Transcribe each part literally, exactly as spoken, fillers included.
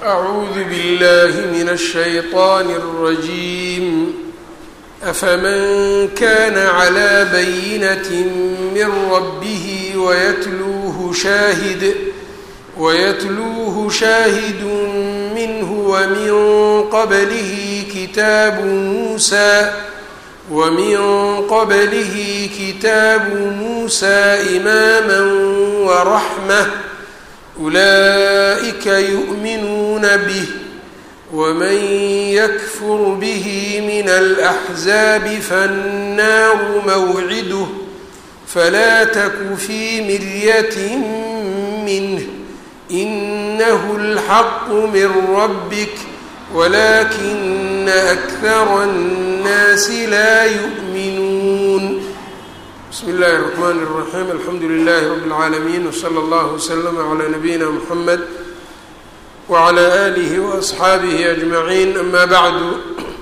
أعوذ بالله من الشيطان الرجيم أفمن كان على بينة من ربه ويتلوه شاهد ويتلوه شاهد منه ومن قبله كتاب موسى ومن قبله كتاب موسى إماما ورحمة أولئك يؤمنون به ومن يكفر به من الأحزاب فالنار موعده فلا تك في مرية منه إنه الحق من ربك ولكن أكثر الناس لا يؤمنون. بسم الله الرحمن الرحيم الحمد لله رب العالمين وصلى الله وسلم على نبينا محمد وعلى آله وأصحaabihi أجمعين أما بعد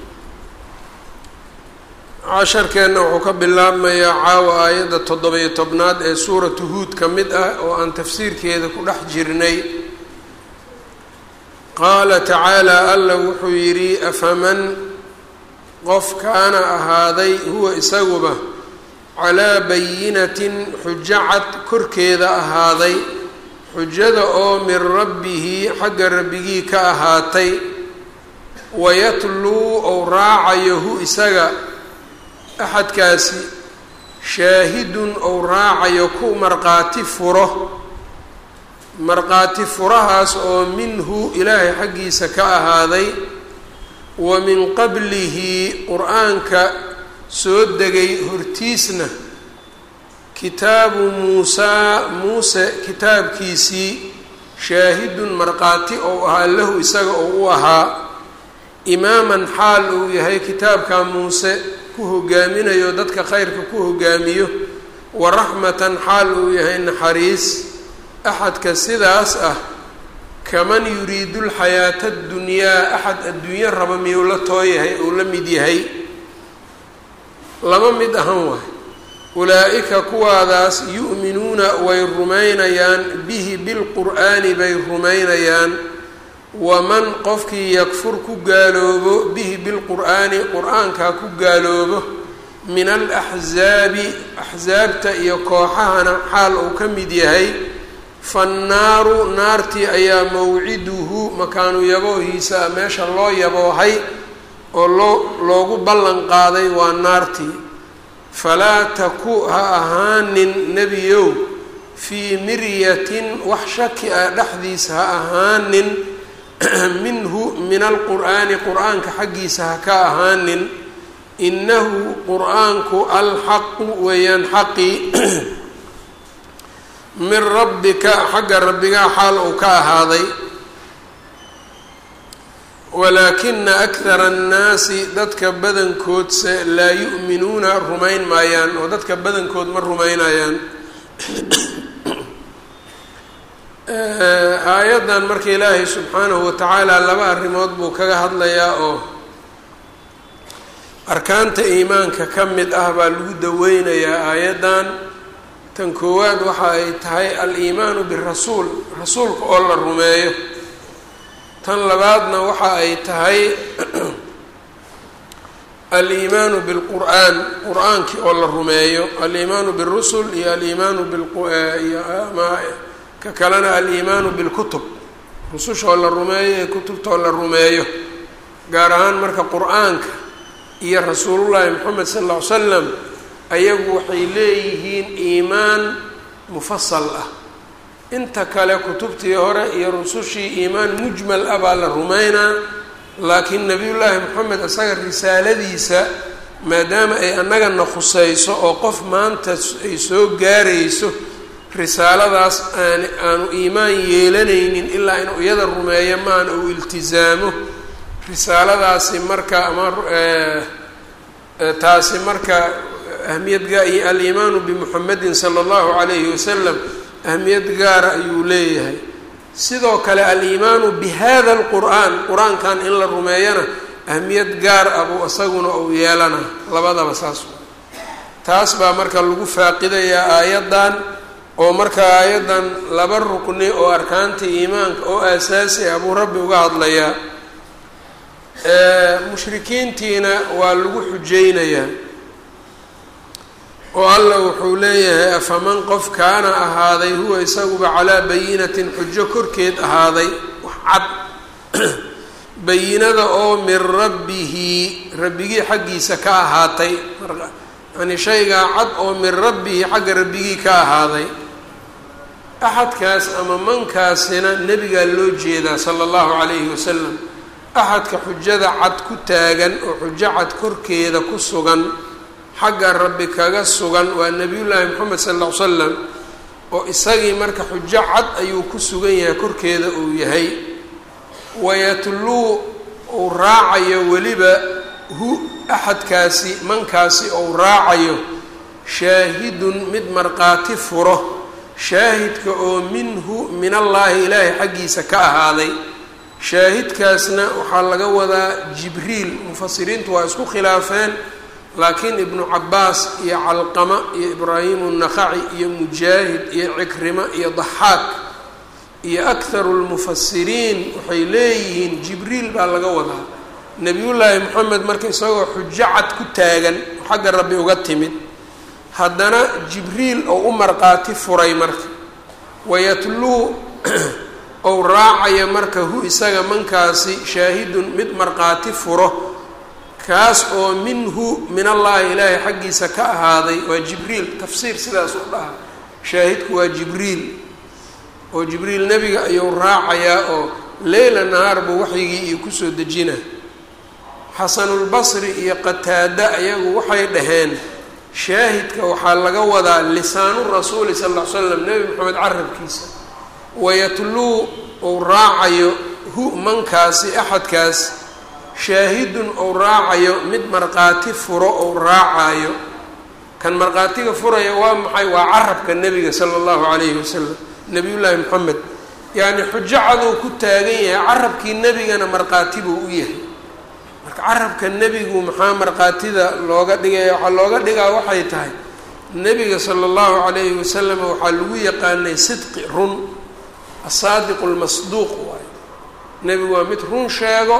casharkeenna wuxuu ka bilaabmayaa caawa aayadda toddoba-iyo tobnaad ee suuratu huud ka mid ah oo aan tafsiirkeeda ku dhex jirnay. qaala tacaalaa alla wuxuu yidhi afaman qof kaana ahaaday huwa isaguba calaa bayinatin xujo cad korkeeda ahaaday xujada oo min rabbihi xagga rabbigii ka ahaatay wayatluu ou raacayo hu isaga axadkaasi shaahidun ou raacayo ku marqaati furo marqaati furahaas oo minhu ilaahay xaggiisa ka ahaaday wa min qablihi qur-aanka soo degay hortiisna kitaabu muusaa muuse kitaabkiisii shaahidun marqaati ou ahaa lahu isaga ou u ahaa imaaman xaal uu yahay kitaabka muuse ku hogaaminayo dadka khayrka ku hogaamiyo wa raxmatan xaal uu yahay naxariis. axadka sidaas ah kaman yuriidu lxayaata addunyaa axad adduunyo raba miyuu la tooyahay ou la mid yahay lama mid ahan waay. ulaa-ika kuwaadaas yu'minuuna way rumaynayaan bihi bilqur'aani bay rumaynayaan waman qofkii yakfur ku gaaloobo bihi bilqur'aani qur-aankaa ku gaaloobo min alaxzaabi axsaabta iyo kooxahana xaal uu ka mid yahay fannaaru naartii ayaa mawciduhu makaanu yaboohiisa meesha loo yaboohay oo loo loogu ballan qaaday waa naartii. falaa taku ha ahaanin nebiyow fii miryatin wax shaki ah dhexdiisa ha ahaanin minhu min alqur'aani qur-aanka xaggiisa ha ka ahaanin innahu qur-aanku alxaqu weeyaan xaqi min rabbika xagga rabbigaa xaal uu ka ahaaday walaakina akthara annaasi dadka badankoodse laa yu'minuuna rumayn maayaan oo dadka badankood ma rumaynayaan. aayaddan marka ilaahay subxaanahu watacaala laba arrimood buu kaga hadlayaa oo arkaanta iimaanka ka mid ah baa lagu daweynayaa aayaddan. tan koowaad waxa ay tahay al-iimaanu birasuul rasuulka oo la rumeeyo. tan labaadna waxa ay tahay al-iimaanu bilqur'aan qur-aankii oo la rumeeyo. al-iimaanu birusul iyo al-iimaanu ka kalena al-iimaanu bilkutub rususha oo la rumeeyo ee kutubta oo la rumeeyo. gaar ahaan marka qur-aanka iyo rasuulullaahi moxamed sala alla ly slam ayagu waxay leeyihiin iimaan mufasal ah. inta kale kutubtii hore iyo rusushii iimaan mujmal ah baa la rumeynaa, laakiin nebiyullaahi moxamed isaga risaaladiisa maadaama ay annagana khusayso oo qof maanta ay soo gaarayso risaaladaas aan aanu iimaan yeelanaynin ilaa inuu iyada rumeeyo maana uu iltizaamo risaaladaasi marka ama taasi marka ahmiyadga iyo al-iimaanu bimuxamedin sala allahu calayhi wasalam ahmiyad gaara ayuu leeyahay. sidoo kale al-iimaanu bihada alqur'aan qur-aankan in la rumeeyana ahmiyad gaar ah buu isaguna uu yeelana labadaba saas. taas baa marka lagu faaqidayaa aayaddan oo marka aayadan laba rukni oo arkaanta iimaanka oo aasaasi ah buu rabbi uga hadlayaa. mushrikiintiina waa lagu xujaynayaa oo alla wuxuu leeyahay afaman qof kaana ahaaday huwa isaguba calaa bayinatin xujo korkeed ahaaday wax cad bayinada oo min rabbihi rabbigii xaggiisa ka ahaatay yani shaygaa cad oo min rabbihi xagga rabbigii ka ahaaday. axadkaas ama mankaasina nebigaa loo jeedaa sala allahu calayhi wasalam. axadka xujada cad ku taagan oo xujo cad korkeeda ku sugan xagga rabbi kaga sugan waa nebiyullaahi moxamed sala alla ly slam oo isagii marka xujo cad ayuu ku sugan yahay korkeeda uu yahay. wayatluu uu raacayo weliba hu axadkaasi mankaasi ou raacayo shaahidun mid markhaati furo shaahidka oo minhu min allaahi ilaahay xaggiisa ka ahaaday. shaahidkaasna waxaa laga wadaa jibriil. mufasiriintu waa isku khilaafeen laakiin ibnu cabaas iyo calqama iyo ibraahimu naqaci iyo mujaahid iyo cikrima iyo daxaak iyo akharu lmufasiriin waxay leeyihiin jibriil baa laga wadaa. nebiyullaahi moxamed marka isagoo xujo cad ku taagan xagga rabbi uga timid haddana jibriil oo u markhaati furay marka wayatluu ou raacaya marka hu isaga mankaasi shaahidun mid markhaati furo kaas oo minhu min allaahi ilaahay xaggiisa ka ahaaday waa jibriil. tafsiir sidaas u dhaha shaahidku waa jibriil oo jibriil nebiga ayuu raacayaa oo leyla nahaar buu waxyigii iyo kusoo dejina. xasanulbasri iyo qataada ayagu waxay dhaheen shaahidka waxaa laga wadaa lisaanu rasuuli sal lla ly slam nebi moxamed carabkiisa. wayatluu ou raacayo hu mankaasi axadkaas shaahidun ou raacayo mid markhaati furo ou raacayo. kan markhaatiga furaya waa maxay? waa carabka nebiga sala allahu calayhi wasalam nebiyullaahi moxamed yacni xujo caduu ku taagan yahay carabkii nebigana markhaati buu u yahay. marka carabka nebigu maxaa markhaatida looga dhigaya? waxaa looga dhigaa waxay tahay nebiga sala allahu calayhi wasalam waxaa lagu yaqaanay sidqi run asaadiqu lmasduuq waayo. nebigu waa mid run sheego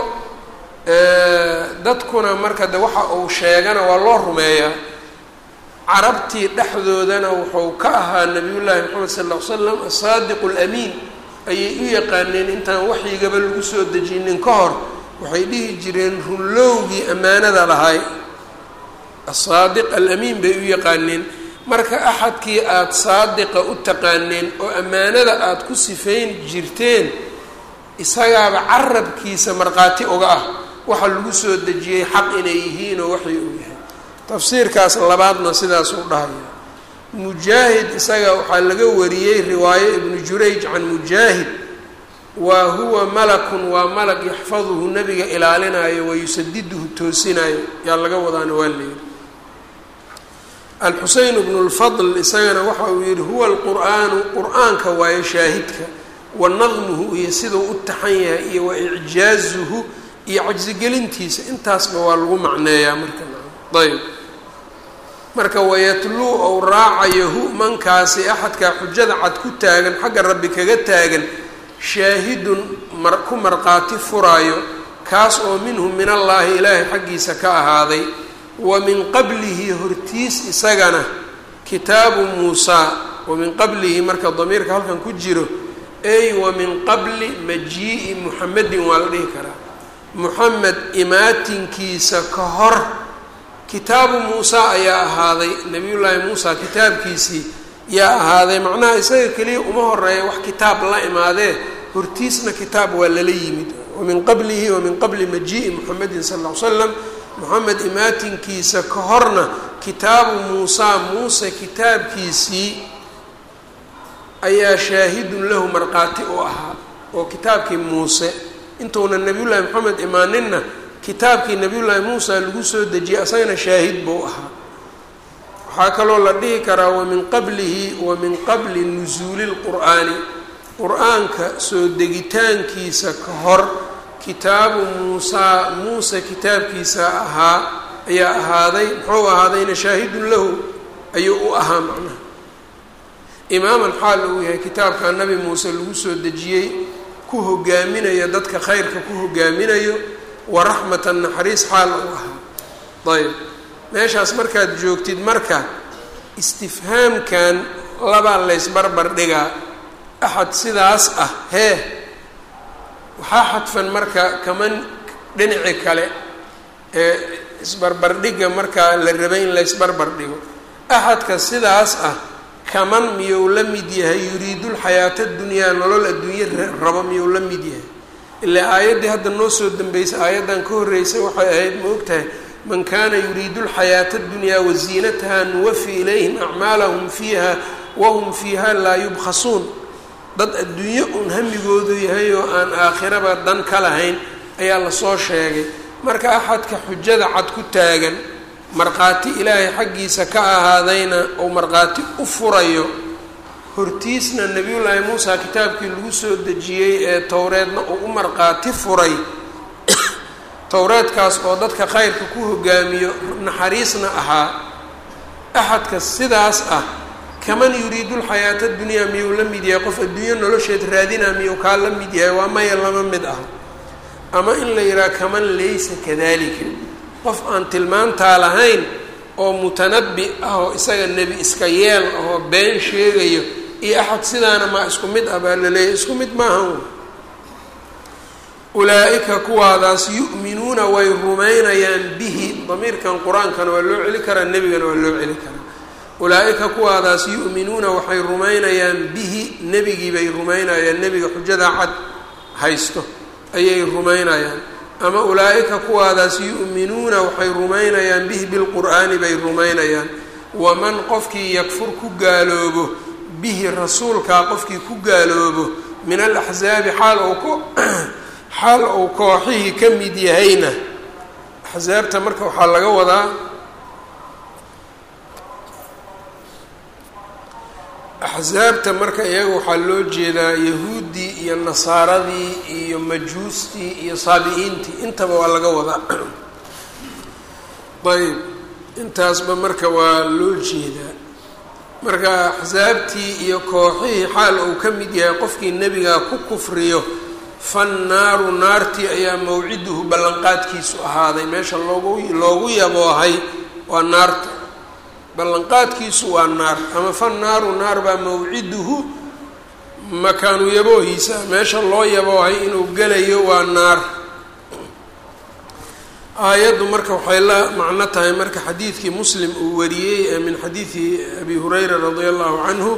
dadkuna marka de waxa uu sheegana waa loo rumeeyaa. carabtii dhexdoodana wuxuu ka ahaa nabiyullaahi moxamed sal ll ly slam asaadiqu alamiin ayay u yaqaaneen. intaan waxyigaba lagu soo dejinin ka hor waxay dhihi jireen runlowgii ammaanada lahay asaadiq alamiin bay u yaqaaneen. marka axadkii aada saadiqa u taqaaneen oo ammaanada aada ku sifayn jirteen isagaaba carabkiisa markhaati uga ah waxa lagu soo dejiyey xaq inay yihiin oo waxay u yahay. tafsiirkaas labaadna sidaasuu dhahaya. mujaahid isaga waxaa laga wariyey riwaayo ibnu jurayj can mujaahid wa huwa malakun waa malag yaxfaduhu nebiga ilaalinayo wayusadiduhu toosinayo yaa laga wadaana waa leeyihi. alxuseyn bnu lfadl isagana waxa uu yihi huwa alqur'aanu qur-aanka waayo shaahidka wa nadmuhu iyo siduu u taxan yahay iyo wa icjaazuhu iyo cajsigelintiisa intaasba waa lagu macneeyaa marka. ayb marka wayatluu ou raacayo hu mankaasi axadkaa xujada cad ku taagan xagga rabbi kaga taagan shaahidun mar ku markhaati furaayo kaas oo minhu min allaahi ilaahay xaggiisa ka ahaaday. wa min qablihi hortiis isagana kitaabu muusaa wa min qablihi marka damiirka halkan ku jiro ay wa min qabli majii'i muxamedin waa la dhihi karaa. muxamed imaatinkiisa ka hor kitaabu muusaa ayaa ahaaday. nebiyullaahi muusa kitaabkiisii yaa ahaaday. macnaha isaga keliya uma horeeya wax kitaab la imaadee hortiisna kitaab waa lala yimid. wa min qablihi wa min qabli majii'i muxamedin sal lla ly slam moxamed imaatinkiisa ka horna kitaabu muusaa muuse kitaabkiisii ayaa shaahidun lahu markhaati u ahaa oo kitaabkii muuse intuuna nebiyullaahi moxamed imaaninna kitaabkii nebiyullaahi muusa lagu soo dejiyey asagana shaahid buu ahaa. waxaa kaloo la dhihi karaa wa min qablihi wa min qabli nusuuli lqur'aani qur-aanka soo degitaankiisa ka hor kitaabu muusaa muuse kitaabkiisa ahaa ayaa ahaaday. muxuu ahaadayna shaahidun lahu ayuu u ahaa macnaha. imaaman xaal uu yahay kitaabka nabi muuse lagu soo dejiyey ku hogaaminayo dadka khayrka ku hogaaminayo waraxmatan naxariis xaal uu ahaa. ayb meeshaas markaad joogtid marka istifhaamkan labaa laysbarbar dhigaa axad sidaas ah hee waxaa xadfan marka kaman dhinaci kale ee isbarbardhigga markaa la rabay in laysbarbar dhigo. axadka sidaas ah kaman miyuu la mid yahay yuriidulxayaata dunyaa nolol adduunye rabo miyuu la mid yahay. ilaa aayaddii hadda noo soo dambeysay aayaddan ka horreysay waxay ahayd ma ogtahay man kaana yuriidu lxayaata adunyaa waziinataha nuwafi ilayhim acmaalahum fiiha wahum fiiha laa yubkhasuun. dad adduunyo uun hamigoodu yahay oo aan aakhiraba dan ka lahayn ayaa lasoo sheegay. marka axadka xujada cad ku taagan markhaati ilaahay xaggiisa ka ahaadayna ou markhaati u furayo hortiisna nebiyullaahi muusa kitaabkii lagu soo dejiyey ee towreedna uu u markhaati furay towreedkaas oo dadka khayrka ku hogaamiyo naxariisna ahaa. axadka sidaas ah kaman yuriidu lxayaata dunyaa miyuu la mid yahay qof adduunyo nolosheed raadinaa miyuu kaa la mid yahay waa maya lama mid ah. ama in la yidhaha kaman laysa kadalika qof aan tilmaantaa lahayn oo mutanabbi ah oo isaga nebi iska yeel ahoo been sheegayo iyo axad sidaana maa isku mid ah baa la leeyahy isku mid maahan. ulaa-ika kuwaadaas yu'minuuna way rumaynayaan bihi damiirkan qur-aankana waa loo celi karaa nebigana waa loo celi karaa. ulaa-ika kuwaadaas yu'minuuna waxay rumaynayaan bihi nebigii bay rumaynayaan nebiga xujada cad haysto ayay rumaynayaan. ama ulaa-ika kuwaadaas yu'minuuna waxay rumaynayaan bihi bilqur'aani bay rumaynayaan. waman qofkii yakfur ku gaaloobo bihi rasuulkaa qofkii ku gaaloobo min alaxsaabi xaal ou ku xaal uu kooxihii ka mid yahayna axsaabta marka waxaa laga wadaa axsaabta marka iyaga waxaa loo jeedaa yahuuddii iyo nasaaradii iyo majuustii iyo saabi-iintii intaba waa laga wadaa. ayb intaasba marka waa loo jeedaa. marka axsaabtii iyo kooxihii xaal uu ka mid yahay qofkii nebigaa ku kufriyo fannaaru naartii ayaa mawciduhu ballanqaadkiisu ahaaday. meesha loogu loogu yaboohay waa naarta, ballanqaadkiisu waa naar. ama fannaaru naar baa mawciduhu makaanu yaboohiisa meesha loo yaboohay inuu gelayo waa naar. aayaddu marka waxay la macno tahay marka xadiidkii muslim uu wariyey ee min xadiidi abi hurayra radia allahu canhu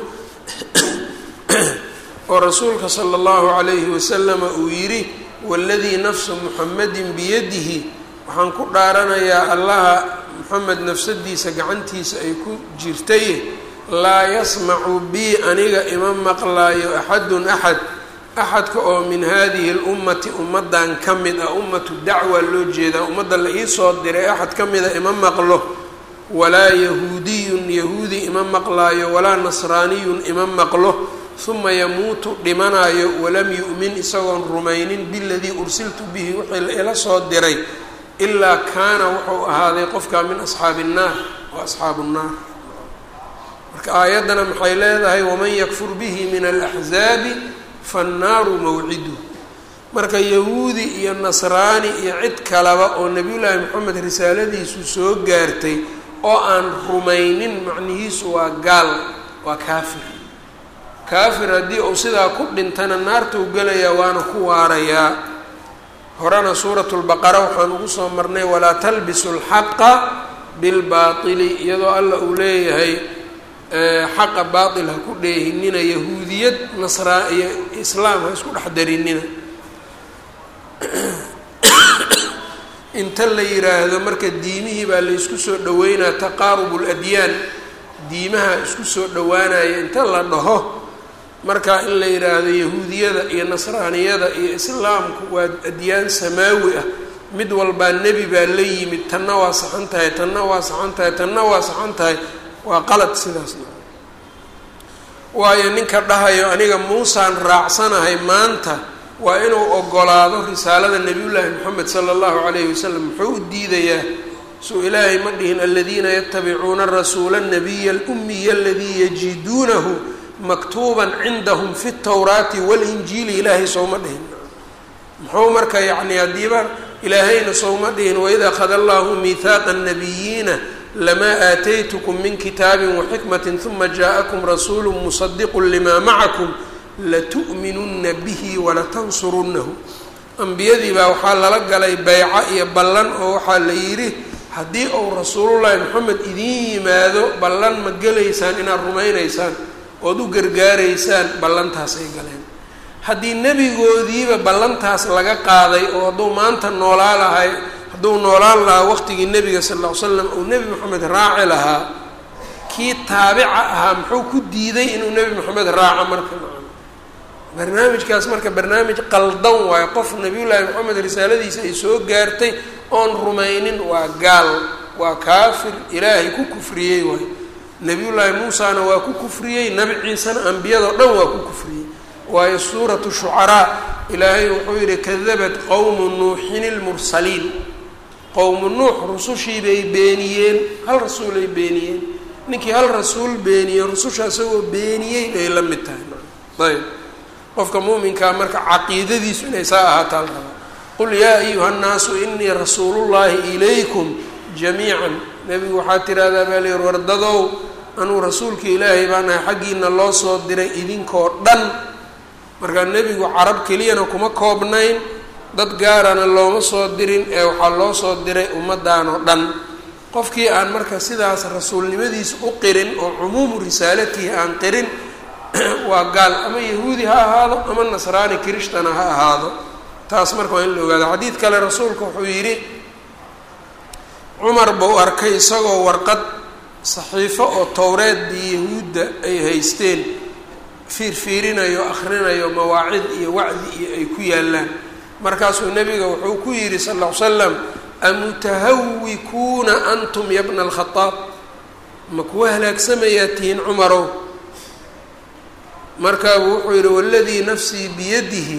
oo rasuulka sala allahu calayhi wasalama uu yidhi waladii nafsu muxamadin biyadihi waxaan ku dhaaranayaa allaha muxamed nafsadiisa gacantiisa ay ku jirtay laa yasmacu bii aniga ima maqlaayo axadun axad axadka oo min hadihi lummati ummaddan ka mid ah ummatu dacwa loo jeedaa ummadda la iisoo diray axad ka mida ima maqlo walaa yahuudiyun yahuudi ima maqlaayo walaa nasraaniyun ima maqlo uma yamuutu dhimanaayo walam yu'min isagoon rumaynin biladii ursiltu bihi wixii ila soo diray ilaa kaana wuxuu ahaaday qofkaa min asxaabi nnaar wa asxaabu nnaar. marka aayaddana maxay leedahay waman yakfur bihi min alaxsaabi fannaaru mawcidu. marka yahuudi iyo nasraani iyo cid kaleba oo nebiyullaahi moxamed risaaladiisu soo gaartay oo aan rumaynin macnihiisu waa gaal waa kaafir. kaafir haddii uu sidaa ku dhintana naartuu gelayaa waana ku waarayaa. horena suuratu lbaqara waxaan ugu soo marnay walaa talbisu lxaqa bilbaatili iyadoo alla uu leeyahay xaqa baatil ha ku dheehinina yahuudiyad nasraa iyo islaam ha isku dhex darinina. inta la yiraahdo marka diimihii baa la isku soo dhaweynaa taqaarubu ladyaan diimaha isku soo dhawaanaya inta la dhaho marka in la yidhaahdo yahuudiyada iyo nasraaniyada iyo islaamku waa adyaan samaawi ah mid walbaa nebi baa la yimid tanna waa saxan tahay tanna waa saxan tahay tanna waa saxan tahay waa qalad sidaasna. waayo ninka dhahayo aniga muusaan raacsanahay maanta waa inuu ogolaado risaalada nebiyullaahi moxamed sala allahu calayhi wasalam. muxuu u diidayaa suu ilaahay ma dhihin aladiina yatabicuuna rasuula nabiya alumiya aladii yajiduunahu maktuuban cindahum fi الtawraati waاlinjiili ilaahay sooma dhihin muxuu marka yacni haddiiba ilaahayna sooma dhihin waid akhada allahu miihaaqa الnabiyiina lamaa aataytukum min kitaabi waxikmati huma jaaءakum rasuulu musadiqu lima macakum latu'minuna bihi walatansurunahu ambiyadii baa waxaa lala galay beyco iyo ballan oo waxaa la yidhi haddii uu rasuulullaahi moxamed idiin yimaado ballan ma gelaysaan inaad rumaynaysaan ood u gargaaraysaan ballantaas ay galeen haddii nebigoodiiba ballantaas laga qaaday oo hadduu maanta noolaa lahay hadduu noolaan lahaa waqtigii nebiga sal lla ly slam uu nebi moxamed raaci lahaa kii taabica ahaa muxuu ku diiday inuu nebi moxamed raaco marka barnaamijkaas marka barnaamij qaldan waayo qof nabiyullaahi moxamed risaaladiisa ay soo gaartay oon rumaynin waa gaal waa kaafir ilaahay ku kufriyey waayo nabiyullaahi muusana waa ku kufriyey nabi ciisena ambiyadao dhan waa ku kufriyey waayo suuratu shucaraa ilaahay wuxuu yidhi kadabat qowmu nuuxin ilmursaliin qowmu nuux rusushii bay beeniyeen hal rasuulay beeniyeen ninkii hal rasuul beeniyey rususha isagoo beeniyey bay la mid tahay ayb qofka muuminkaa marka caqiidadiisu inay saa ahaataa la rabaa qul yaa ayuha nnaasu inii rasuulullaahi ilaykum jamiican nebigu waxaa tiraahdaa baa layidhi wardadow anuu rasuulka ilaahay baan ahay xaggiina loo soo diray idinkoo dhan markaa nebigu carab keliyana kuma koobnayn dad gaarana looma soo dirin ee waxaa loo soo diray ummaddan oo dhan qofkii aan marka sidaas rasuulnimadiisa u qirin oo cumuumu risaalatihi aan qirin waa gaal ama yahuudi ha ahaado ama nasraani kiristana ha ahaado taas marka waa in la ogaado xadiid kale rasuulka wuxuu yidhi cumar buu arkay isagoo warqad saxiifo oo towreeddii yahuudda ay haysteen fiirfiirinayo akhrinayo mawaacid iyo wacdi iyo ay ku yaallaan markaasuu nebiga wuxuu ku yidhi sal lla ly slam amutahawikuuna antum ya bna alkhadaab ma kuwa halaagsamayaa tihiin cumarow markaabuu wuxuu yidhi waladii nafsii biyadihi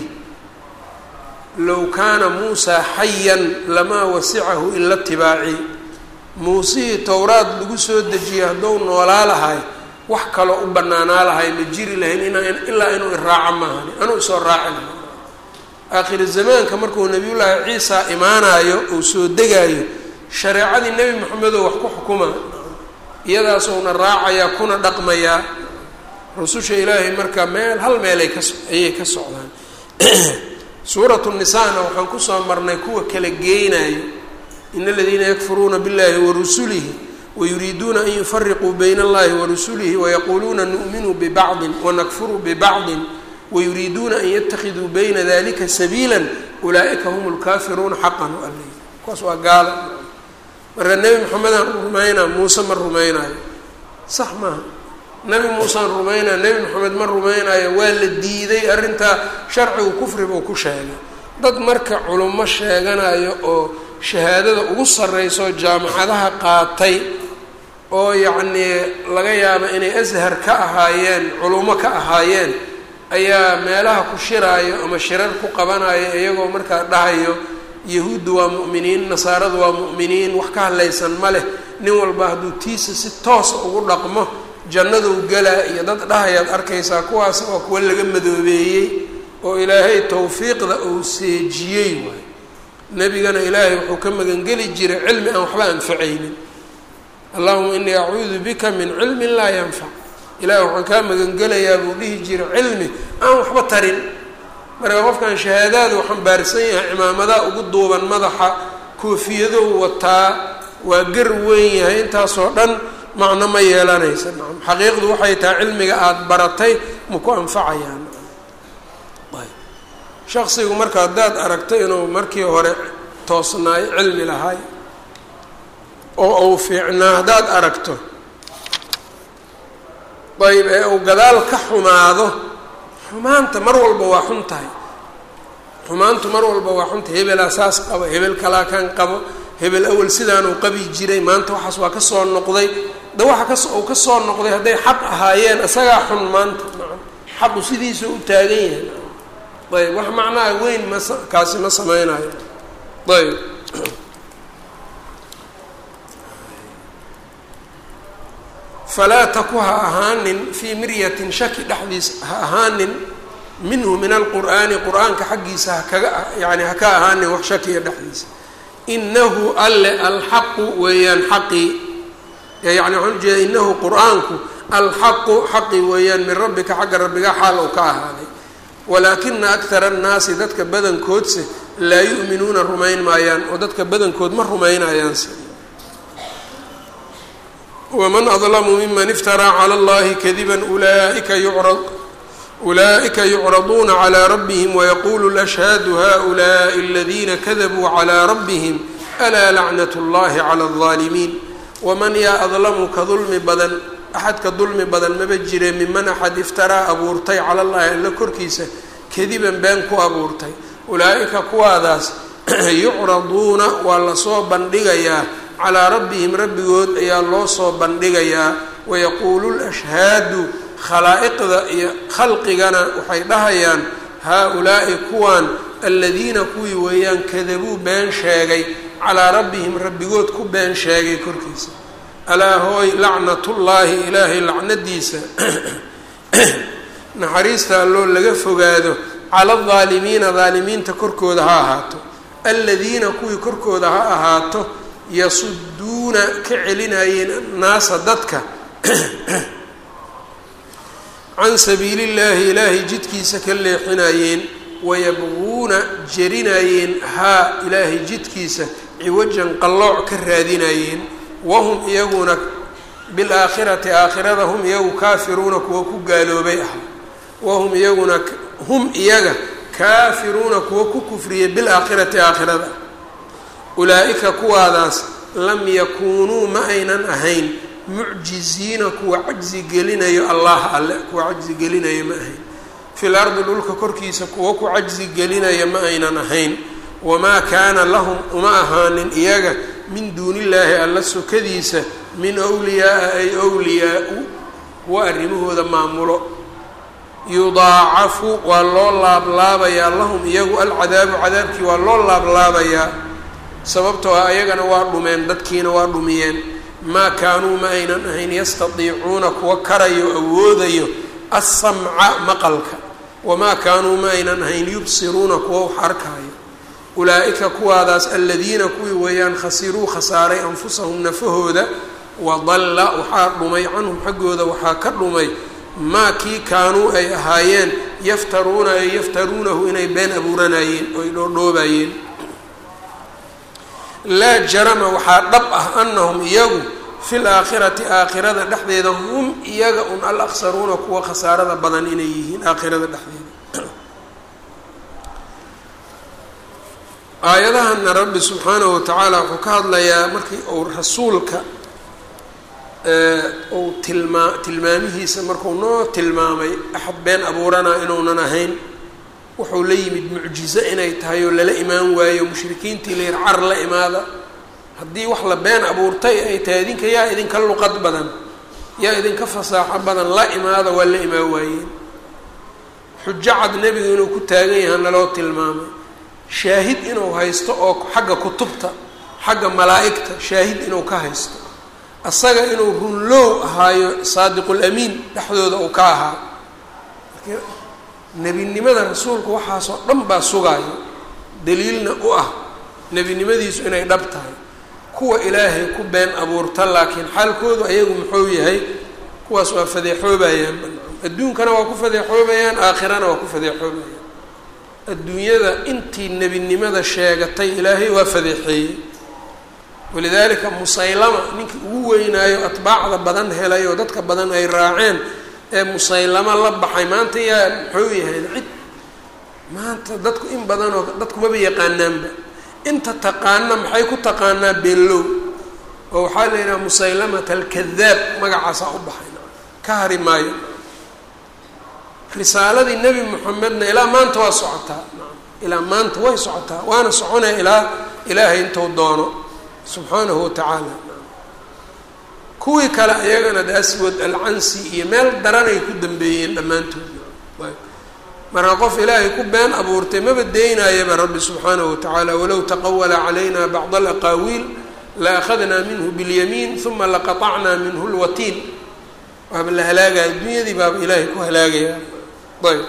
low kaana muusaa xayan lamaa wasicahu ila tibaaci muusihii towraad lagu soo dejiyay hadduu noolaa lahay wax kaloo u bannaanaa lahay ma jiri lahayn ina ilaa inuu iraaco maahani anuu isoo raaci lahay aakhiri zamaanka markuu nebiyullaahi ciisa imaanayo uu soo degaayo shareecadii nebi moxamedoo wax ku xukuma iyadaasuna raacayaa kuna dhaqmayaa rususha ilaahay marka meel hal meelay ka ayay ka socdaan suuratu nisaana waxaan kusoo marnay kuwa kala geynayo in aladiina yakfuruuna biاllahi warusulihi wayuriiduuna an yufariquu bayna allahi warusulihi wayaquuluuna nu'minu bibacdin wanakfuru bibacdin wayuriiduuna an yatakiduu bayna dalika sabiila ulaa'ika hum lkaafiruuna xaqan u aley kuwaas waa gaala marka nebi moxamedaan rumaynaa muuse ma rumaynayo sax maaha nebi muusaan rumaynaya nebi moxamed ma rumaynayo waa la diiday arrintaa sharcigu kufri buu ku sheegay dad marka culummo sheeganayo oo shahaadada ugu sarreyso jaamacadaha qaatay oo yacnii laga yaabo inay ashar ka ahaayeen culummo ka ahaayeen ayaa meelaha ku shiraayo ama shirar ku qabanayo iyagoo markaa dhahayo yahuuddu waa mu'miniin nasaaradu waa mu'miniin wax ka hadlaysan ma leh nin walba hadduu tiisa si toosa ugu dhaqmo jannaduu galaa iyo dad dhahayaad arkaysaa kuwaas waa kuwa laga madoobeeyey oo ilaahay tawfiiqda uu seejiyey waayo nebigana ilaahay wuxuu ka magangeli jiray cilmi aan waxba anfacaynin allahuma inii acuudu bika min cilmin laa yanfac ilaahay waxaan kaa magangelayaa buu dhihi jiray cilmi aan waxba tarin marka qofkan shahaadaadu xambaarsan yahay cimaamadaa ugu duuban madaxa koofiyadou wataa waa gar weyn yahay intaasoo dhan macno ma yeelanaysa nacam xaqiiqdu waxay tahay cilmiga aada baratay ma ku anfacayaan shaksigu marka haddaad aragto inuu markii hore toosnaay cilmi lahay oo uu fiicnaa haddaad aragto ayb ee uu gadaal ka xumaado xumaanta mar walba waa xun tahay xumaantu mar walba waa xun tahay hebel asaas qabo hebel kalaa kan qabo hebel awel sidaanuu qabi jiray maanta waxaas waa ka soo noqday da waxa kas uu ka soo noqday hadday xaq ahaayeen isagaa xun maanta xaqu sidiisa u taagan yahay ayb wax macnaha weyn ma kaasi ma sameynayo ayb falaa taku ha ahaanin fii miryatin shaki dhexdiis ha ahaanin minhu min alqur'aani qur-aanka xaggiisa hakaga yani haka ahaanin wax shakiya dhexdiisa inahu alle alxaqu weeyaan xaqii yani waxaan ujeeda inahu qur-aanku alxaqu xaqi weeyaan min rabbika xagga rabbiga xaal ou ka ahaaday walaakina akthara annaasi dadka badankoodse laa yu'minuuna rumayn maayaan oo dadka badankood ma rumaynayaanse waman adlamu miman iftaraa cala allahi kadiba ulaaika yucrad ulaa'ika yucraduuna calaa rabbihim wayaquulu lashhaadu haؤulaaءi aladiina kadabuu calaa rabbihim alaa lacnat اllahi cala الظaalimiin waman yaa adlamu ka dulmi badan axadka dulmi badan maba jire miman axad iftaraa abuurtay cala allahi alla korkiisa kadiban been ku abuurtay ulaa'ika kuwaadaas yucraduuna waa lasoo bandhigayaa calaa rabbihim rabbigood ayaa loo soo bandhigayaa wayaquulu lashhaadu khalaa'iqda iyo khalqigana waxay dhahayaan haa-ulaa'i kuwaan aladiina kuwii weeyaan kadabuu been sheegay calaa rabbihim rabbigood ku been sheegay korkiisa alaa hooy lacnatullaahi ilaahay lacnadiisa naxariista alloo laga fogaado cala aldaalimiina daalimiinta korkooda ha ahaato aladiina kuwii korkooda ha ahaato yasuduuna ka celinayeen naasa dadka can sabiili llaahi ilaahay jidkiisa ka leexinayeen wayabquuna jarinayeen haa ilaahay jidkiisa ciwajan qallooc ka raadinayeen wahum iyaguna bilaakhirati aakhirada hum iyagu kaafiruuna kuwa ku gaaloobay ah wahum iyaguna hum iyaga kaafiruuna kuwa ku kufriyay bilaakhirati aakhirada ulaa'ika kuwaadaas lam yakuunuu ma aynan ahayn mucjiziina kuwa cajzi gelinayo allah alle kuwa cajzi gelinayo ma ahayn fil ardi dhulka korkiisa kuwa ku cajzi gelinaya ma aynan ahayn wamaa kaana lahum uma ahaanin iyaga min duunillaahi alla sokadiisa min wliyaaa ay wliyaa-u kuwa arrimahooda maamulo yudaacafu waa loo laablaabayaa lahum iyagu alcadaabu cadaabkii waa loo laablaabayaa sababtoo ah ayagana waa dhumeen dadkiina waa dhumiyeen maa kaanuu ma aynan ahayn yastadiicuuna kuwa karayo awoodayo assamca maqalka wamaa kaanuu ma aynan ahayn yubsiruuna kuwa wax arkaayo ulaa'ika kuwaadaas aladiina kuwii weeyaan khasiruu khasaaray anfusahum nafahooda wadalla waxaa dhumay canhum xaggooda waxaa ka dhumay maa kii kaanuu ay ahaayeen yaftaruuna ay yaftaruunahu inay been abuuranayeen oy dhoodhoobayeen laa jarama waxaa dhab ah anahum iyagu fi laakhirati aakhirada dhexdeeda hum iyaga un al aksaruuna kuwa khasaarada badan inay yihiin aakhirada dhexdeeda aayadahana rabbi subxaanahu watacaala wuxuu ka hadlayaa markii uu rasuulka uu tilmaa tilmaamihiisa markuu noo tilmaamay axad been abuuranaa inuunan ahayn wuxuu la yimid mucjizo inay tahay oo lala imaan waayo mushrikiintii la yir car la imaada haddii wax la been abuurtay ay tahay idinka yaa idinka luqad badan yaa idinka fasaaxo badan la imaada waa la imaan waayeen xujo cad nebigu inuu ku taagan yahay naloo tilmaamay shaahid inuu haysto oo xagga kutubta xagga malaa'igta shaahid inuu ka haysto asaga inuu runlow ahaayo saadiqul amiin dhexdooda uu ka ahaa nebinimada rasuulku waxaasoo dhan baa sugaayo daliilna u ah nebinimadiisu inay dhab tahay kuwa ilaahay ku been abuurta laakiin xaalkoodu ayagu muxuu yahay kuwaas waa fadeexoobayaan adduunkana waa ku fadeexoobayaan aakhirana waa ku fadeexoobayaan adduunyada intii nebinimada sheegatay ilaahay waa fadeexeeyey walidaalika musaylama ninkii ugu weynaayo atbaacda badan helay oo dadka badan ay raaceen ee musaylama la baxay maanta yaa muxuu yahay cid maanta dadku in badan oo dadkumaba yaqaanaanba inta taqaana maxay ku taqaanaa beellow oo waxaa la yidhaha musaylamata alkadaab magacaasaa u baxay ka hari maayo risaaladii nebi moxamedna ilaa maanta waa socotaa ilaa maanta way socotaa waana soconaya ilaa ilaahay intuu doono subxaanahu watacaala kuwii kale iyagana de aswad alcansi iyo meel daranay ku dambeeyeen dhammaantood marka qof ilaahay ku been abuurtay maba deynaayaba rabbi subxaanahu watacaala walow taqawala calayna bacd alaqaawiil la akhadnaa minhu biاlyamiin uma laqaطacnaa minhu lwatiin waaba la halaagaya adduunyadii baaba ilaahay ku halaagaya ayb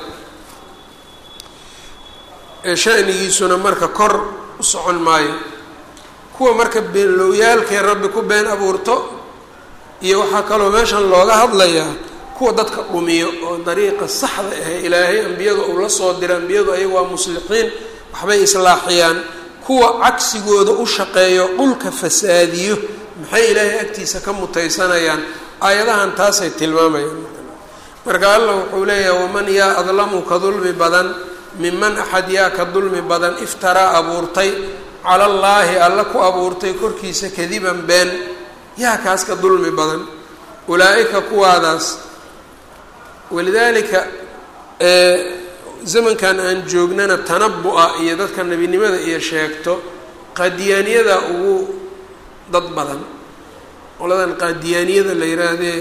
shanigiisuna marka kor u socon maayo. kuwa marka beenlooyaalkay rabbi ku been abuurto iyo waxaa kaloo meeshan looga hadlayaa kuwa dadka dhumiyo oo dariiqa saxda ah ilaahay ambiyada uu la soo diray ambiyadu ayagu waa muslixiin waxbay islaaxiyaan kuwa cagsigooda u shaqeeyo dhulka fasaadiyo maxay ilaahay agtiisa ka mutaysanayaan aayadahan taasay tilmaamayaan marka allah wuxuu leeyahay waman yaa adlamu ka dulmi badan miman axad yaa ka dulmi badan iftaraa abuurtay cala allaahi alla ku abuurtay korkiisa kadiban been yaa kaas ka dulmi badan ulaa-ika kuwaadaas walidaalika zamankan aan joognana tanabu-a iyo dadka nebinimada iyo sheegto qaadiyaaniyada ugu dad badan qoladan qaadiyaaniyada la yihaahdee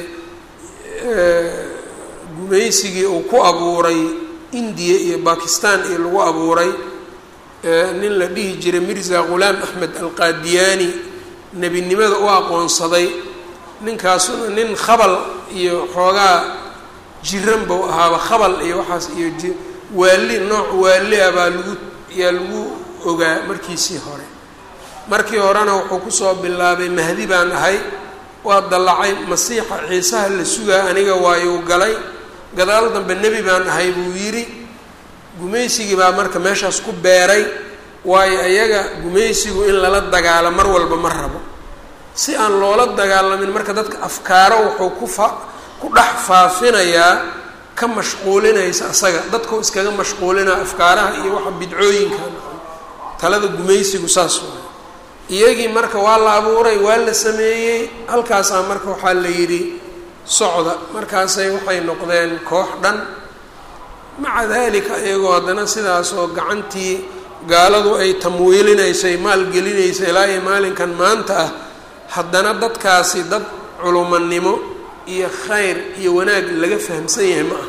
gumaysigii uu ku abuuray indiya iyo bakistan iyo lagu abuuray nin la dhihi jiray mirza ghulaam axmed alqaadiyaani nebinimada u aqoonsaday ninkaasuna nin khabal iyo xoogaa jiran bau ahaaba khabal iyo waxaas iyo waali nooc waali ah baa lagu yaa lagu ogaa markiisii hore markii horena wuxuu kusoo bilaabay mahdi baan ahay waa dallacay masiixa ciisaha la sugaa aniga waayuu galay gadaal dambe nebi baan ahay buu yidhi gumaysigii baa marka meeshaas ku beeray waayo iyaga gumaysigu in lala dagaalo mar walba ma rabo si aan loola dagaalamin marka dadka afkaaro wuxuu ku fa ku dhex faafinayaa ka mashquulinaysa asaga dadku iskaga mashquulinaa afkaaraha iyo waxa bidcooyinka talada gumaysigu saas waay iyagii marka waa la abuuray waa la sameeyey halkaasaa marka waxaa la yidhi socda markaasay waxay noqdeen koox dhan maca daalika iyagoo haddana sidaas oo gacantii gaaladu ay tamwiilinaysay maalgelinaysay ilaa iyo maalinkan maanta ah haddana dadkaasi dad culumanimo iyo khayr iyo wanaag laga fahamsan yahay ma aha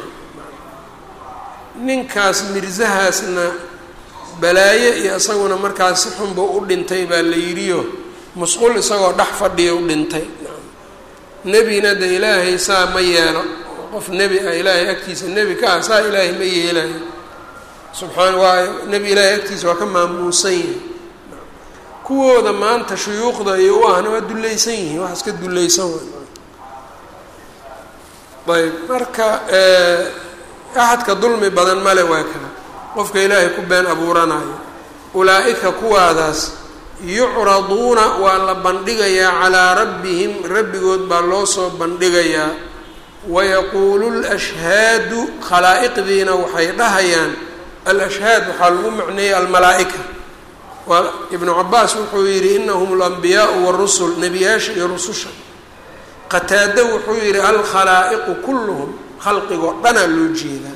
ninkaas mirzahaasna balaaye iyo isaguna markaas si xunba u dhintay baa la yidhiyo musqul isagoo dhex fadhiya u dhintay nebina de ilaahay saa ma yeelo qof nebi ah ilaahay agtiisa nebi ka ah saa ilaahay ma yeelayo subxaan waayo nebi ilaahay agtiisa waa ka maamuusan yahay kuwooda maanta shuyuuqda iyo u ahna waa dullaysan yihiin wax iska dullaysan way ayb marka axadka dulmi badan male waa kala qofka ilaahay ku been abuuranayo ulaa-ika kuwaadaas yucraduuna waa la bandhigayaa calaa rabbihim rabbigood baa loo soo bandhigayaa wayaquulu lashhaadu khalaa'iqdiina waxay dhahayaan alashhaad waxaa lagu macneeyey almalaa-ika waa ibnu cabaas wuxuu yidhi inahum alambiyaau warusul nebiyaasha iyo rususha qataado wuxuu yidhi alkhalaa'iqu kulluhum khalqigoo dhanaa loo jeedaa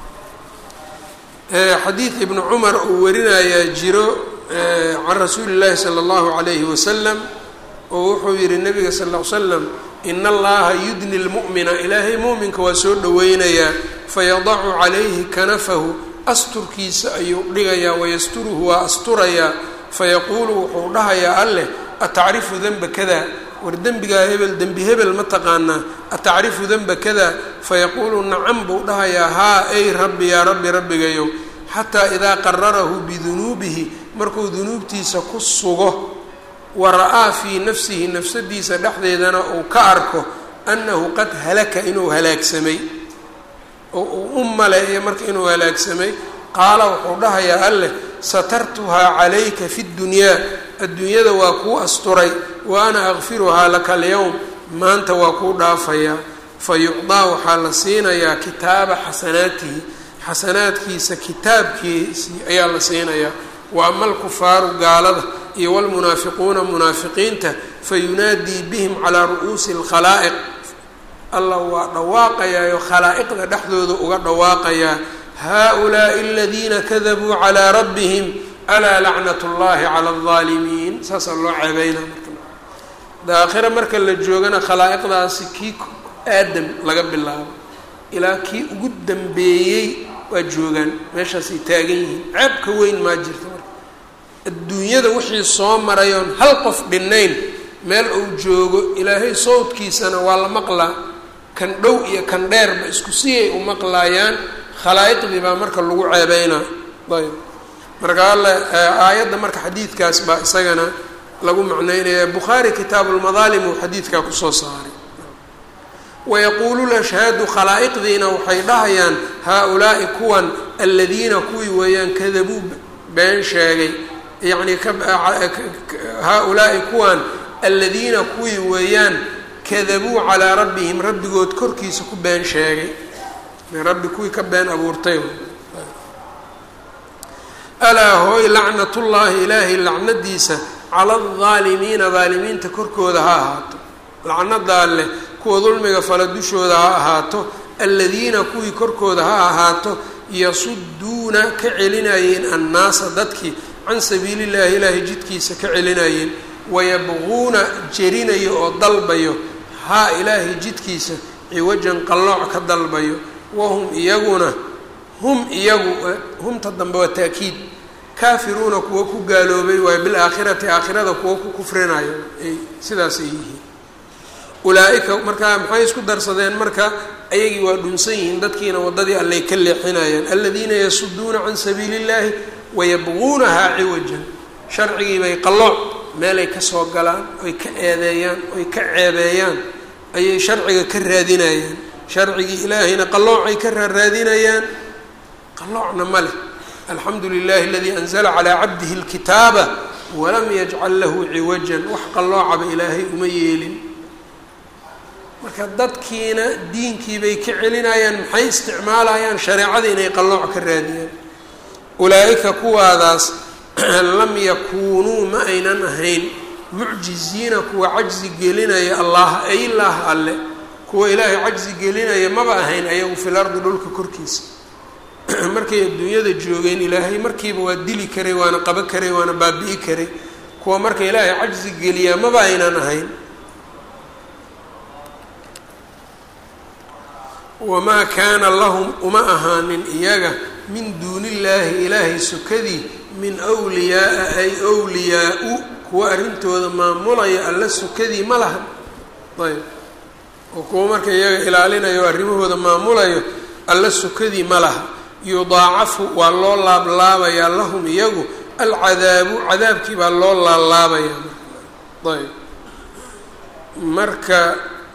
xadiid ibnu cumar uu warinayaa jiro can rasuuli llaahi sala allahu calayhi wasalam oo wuxuu yihi nabiga sal ll ly slam ina allaha yudni lmu'mina ilaahay muuminka waa soo dhoweynayaa fayadacu calayhi kanafahu asturkiisa ayuu dhigayaa wayasturuhu waa asturayaa fayaquulu wuxuu dhahayaa alleh atacrifu denba kada war dembigaa hebel dembi hebel ma taqaanaa atacrifu denba kada fayaquulu nacam buu dhahayaa haa ey rabbi yaa rabbi rabbigayow xataa idaa qararahu bidunuubihi markuu dunuubtiisa ku sugo wa ra-aa fii nafsihi nafsadiisa dhexdeedana uu ka arko annahu qad halaka inuu halaagsamay oo uu u maleeyo marka inuu halaagsamay qaala wuxuu dhahayaa alleh satartuhaa calayka fi ddunyaa adduunyada waa kuu asturay wa ana akfiruhaa laka alyowm maanta waa kuu dhaafayaa fa yucdaa waxaa la siinayaa kitaaba xasanaatihi xasanaadkiisa kitaabkiisi ayaa la siinayaa wa ama alkufaaru gaalada iyo walmunaafiquuna munaafiqiinta fayunaadii bihim calaa ru'uusi alkhalaa'iq allah waa dhawaaqayaayo khalaa'iqda dhexdooda uga dhawaaqayaa haa-ulaa'i aladiina kadabuu calaa rabbihim alaa lacnat llahi cala aldaalimiin saasaa loo ceebeynaa marka daakhira marka la joogana khalaa'iqdaasi kii aadam laga bilaabo ilaa kii ugu dambeeyey waa joogaan meeshaasay taagan yihiin ceebka weyn maa jirta marka adduunyada wixii soo marayoon hal qof dhinnayn meel uu joogo ilaahay sawdkiisana waa la maqlaa kan dhow iyo kan dheerba isku siyay u maqlaayaan khalaa'iqdii baa marka lagu ceebeynaa ayb marka alle aayadda marka xadiidkaas baa isagana lagu macneynaya bukhaari kitaabulmadaalim uu xadiidkaa kusoo saaray wayaquulu lashhaadu khalaa'iqdiina waxay dhahayaan haa-ulaa'i kuwan aladiina kuwii weeyaan kadabuu been sheegay yacni haa-ulaa'i kuwan aladiina kuwii weeyaan kadabuu calaa rabbihim rabbigood korkiisa ku been sheegay rabbi kuwii ka been abuurtay alaa hooy lacnatullaahi ilaahay lacnadiisa cala aldaalimiina daalimiinta korkooda ha ahaato lacnadaa leh kuwa dulmiga fala dushooda ha ahaato aladiina kuwii korkooda ha ahaato yasuduuna ka celinayeen annaasa dadkii can sabiilillaahi ilaahay jidkiisa ka celinayeen wayabquuna jerinayo oo dalbayo haa ilaahay jidkiisa ciwajan qallooc ka dalbayo wahum iyaguna hum iyagu humta dambe waa taakiid kaafiruuna kuwa ku gaaloobay waayo bilaakhirati aakhirada kuwa ku kufrinayo ay sidaasay yihiin ulaa-ika markaa maxay isku darsadeen marka ayagii waa dhunsan yihiin dadkiina waddadii allay ka leexinayaan aladiina yasuduuna can sabiili illaahi wayabquunahaa ciwajan sharcigii bay qallooc meelay ka soo galaan oy ka eedeeyaan oy ka ceebeeyaan ayay sharciga ka raadinayaan sharcigii ilaahayna qalloocay ka raaraadinayaan qalloocna ma leh alxamdu lilahi aladii anzala calaa cabdihi alkitaaba walam yajcal lahu ciwajan wax qalloocaba ilaahay uma yeelin marka dadkiina diinkii bay ka celinayaan maxay isticmaalayaan shareecada inay qallooc ka raadiyaan ulaa-ika kuwaadaas lam yakuunuu ma aynan ahayn mucjiziina kuwa cajzi gelinaya allah ay ilaah alle kuwa ilaahay cajzi gelinaya maba ahayn ayagu fil ardi dhulka korkiisa markay adduunyada joogeen ilaahay markiiba waa dili karay waana qaba karay waana baabi'i karay kuwa marka ilaahay cajzi geliyaa maba aynan ahayn wamaa kaana lahum uma ahaanin iyaga min duunillaahi ilaahay sukadii min wliyaaa ay wliyaa-u kuwa arrintooda maamulaya alla sukadii ma lahan ayb oo kuwa marka iyaga ilaalinayo arrimahooda maamulayo alla sukadii ma laha yudaacafu waa loo laablaabayaa lahum iyagu alcadaabu cadaabkii baa loo laalaabayaa ayb marka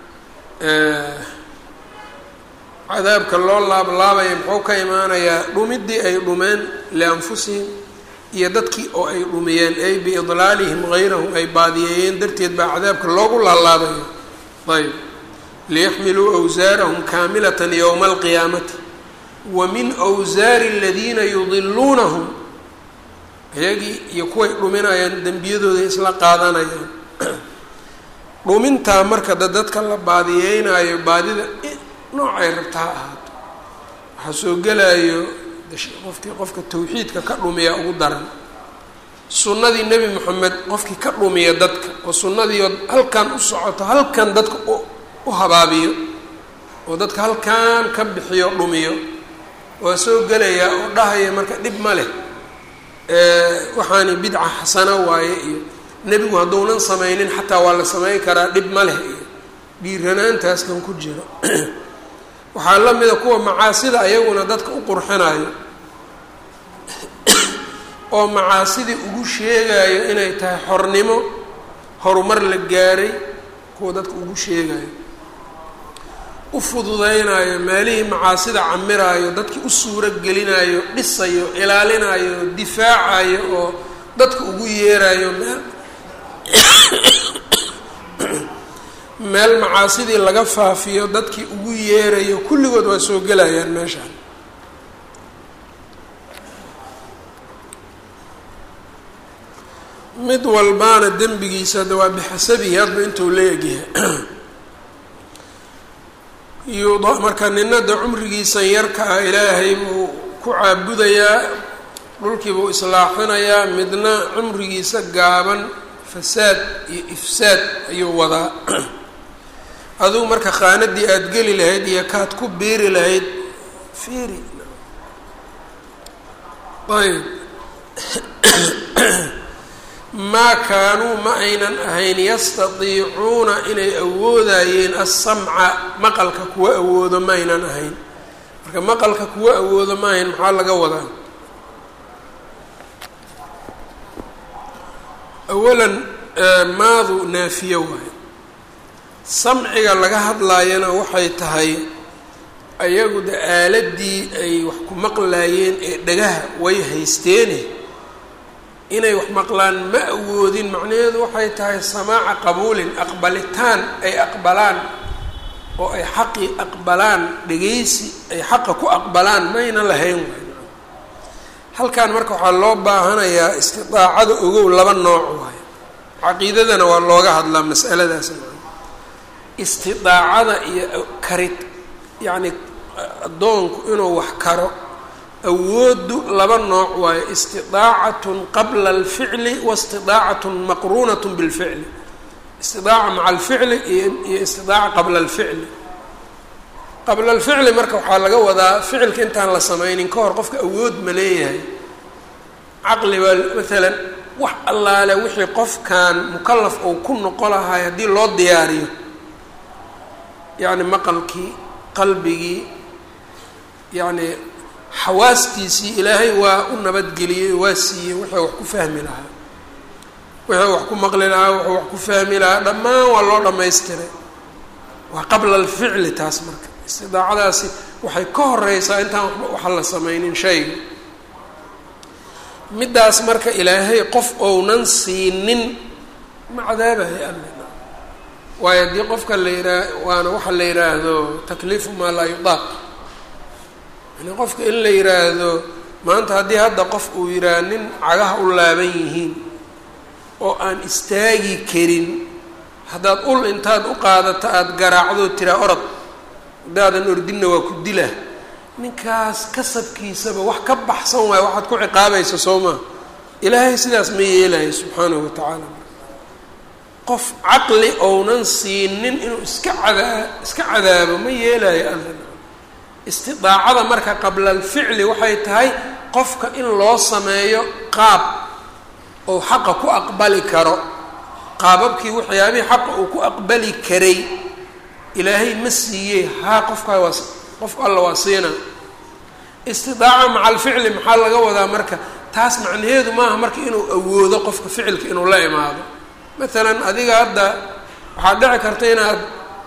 cadaabka loo laablaabaya muxuu ka imaanayaa dhumidii ay dhumeen lianfusihim iyo dadkii oo ay dhumiyeen ay biidlaalihim gayrahum ay baadiyeeyeen darteed baa cadaabka loogu laalaabaya ayb liyaxmiluu awsaarahum kaamilatan yowma alqiyaamati wa min awsaari aladiina yudiluunahum iyagii iyo kuway dhuminayaan dembiyadooda isla qaadanayaan dhumintaa marka da dadka la baadiyeynayo baadida noocay rabta ha ahaato waxaa soo gelayo qofkii qofka tawxiidka ka dhumiya ugu daran sunnadii nebi moxamed qofkii ka dhumiya dadka oo sunnadiioo halkan u socoto halkan dadka u habaabiyo oo dadka halkan ka bixiyo dhumiyo waa soo gelayaa oo dhahaya marka dhib ma leh waxaani bidca xasana waaye iyo nebigu hadduunan samaynin xataa waa la samayn karaa dhib ma leh iyo dhiiranaantaas kan ku jiro waxaa la mida kuwa macaasida ayaguna dadka u qurxinayo oo macaasidii ugu sheegayo inay tahay xornimo horumar la gaaray kuwa dadka ugu sheegayo u fududeynayo meelihii macaasida camiraayo dadkii u suuro gelinayo dhisayo ilaalinayo difaacayo oo dadka ugu yeerayo meel meel macaasidii laga faafiyo dadkii ugu yeerayo kulligood waa soo gelayaan meeshaan mid walbaana dembigiisa hadda waa bixasabihi hadba intuu la egyahay yuda marka ninada cumrigiisan yarka ah ilaahay buu ku caabudayaa dhulkiibuu islaaxinayaa midna cumrigiisa gaaban fasaad iyo ifsaad ayuu wadaa adigu marka khaanadii aada geli lahayd iyo kaad ku biiri lahayd fiiri ayb maa kaanuu ma aynan ahayn yastatiicuuna inay awoodayeen assamca maqalka kuwa awoodo ma aynan ahayn. marka maqalka kuwa awoodo ma ahayn maxaa laga wadaa? awalan maadu naafiyo waayo. samciga laga hadlaayana waxay tahay ayagu de aaladii ay wax ku maqlaayeen ee dhagaha way haysteene inay wax maqlaan ma awoodin. macnaheedu waxay tahay samaaca qabuulin, aqbalitaan ay aqbalaan oo ay xaqii aqbalaan, dhegaysi ay xaqa ku aqbalaan mayna lahayn waay. halkan marka waxaa loo baahanayaa istidaacada ogow laba nooc waayo. caqiidadana waa looga hadlaa mas'aladaas. istidaacada iyo karid yacni addoonku inuu wax karo awoodu laba nooc waayo. istidaacatun qabla alficli wa istidaacatun maqruunatun bilficli. istidaaca maca alficli iyo iyo istidaaca qabla alficli. qabla alficli marka waxaa laga wadaa ficilka intaan la sameynin ka hor qofka awood ma leeyahay. caqli baa maalan wax allaale wixii qofkan mukalaf ou ku noqo lahay haddii loo diyaariyo, yacni maqalkii, qalbigii, yacni xawaastiisii ilaahay waa u nabadgeliyey, waa siiyey wixii wax ku fahmi lahaa, wixii wax ku maqli lahaa, wuxuu wax ku fahmi lahaa, dhammaan waa loo dhammaystiray. waa qabla alficli taas marka. istidaacadaasi waxay ka horeysaa intaan waxa la sameynin shayga. middaas marka ilaahay qof ounan siinin ma cadaabahay alle. waayo haddii qofka la yihaa waana waxa la yidhaahdo takliifu maa laa yudaaq. yani qofka in la yidhaahdo maanta haddii hadda qof uu yidhaah nin cagaha u laaban yihiin oo aan istaagi karin, haddaad ul intaad u qaadato aada garaacdo tiraa orod, haddaadan ordinna waa ku dila. ninkaas kasabkiisaba wax ka baxsan waayo waxaad ku ciqaabaysa soo maa. ilaahay sidaas ma yeelayo subxaanahu watacaala. qof caqli ounan siinin inuu iska cadaa iska cadaabo ma yeelayo alla. istidaacada marka qabla alficli waxay tahay qofka in loo sameeyo qaab ou xaqa ku aqbali karo. qaababkii waxyaabihii xaqa uu ku aqbali karay ilaahay ma siiyey, haa qofkaa waa qofka alla waa siina. istidaaca maca alficli maxaa laga wadaa marka? taas macnaheedu maaha marka inuu awoodo qofka ficilka inuu la imaado. maalan adiga hadda waxaad dhici karta inaad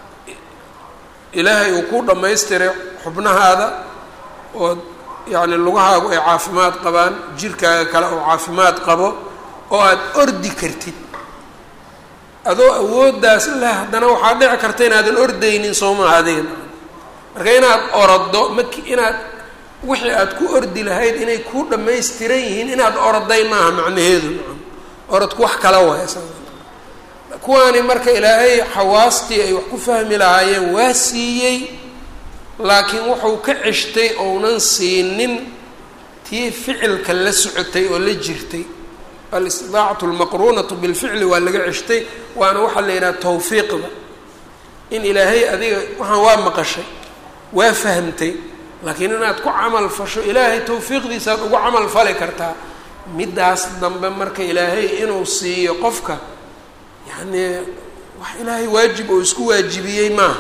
ilaahay uu ku dhammaystiray xubnahaada oo yacni lugahaagu ay caafimaad qabaan, jirkaaga kale oo caafimaad qabo, oo aada ordi kartid. adoo awooddaas leh haddana waxaa dhici karta inaadan ordaynin soo maaha adiga. marka inaad oroddo maki inaad wixii aad ku ordi lahayd inay kuu dhammaystiran yihiin inaad oroday maaha macnaheedu. orodku wax kala waay. kuwaani marka ilaahay xawaastii ay wax ku fahmi lahaayeen waa siiyey, laakiin wuxuu ka ceshtay ounan siinin tii ficilka la socotay oo la jirtay. alistidaacatu almaqruunatu bilficli waa laga ceshtay, waana waxaa la yidhaha tawfiiqda. in ilaahay adiga waxaan waa maqashay, waa fahamtay, laakiin inaad ku camal fasho ilaahay tawfiiqdiisaaad ugu camal fali kartaa. middaas dambe marka ilaahay inuu siiyo qofka yacni wax ilaahay waajib oo isku waajibiyey maaha.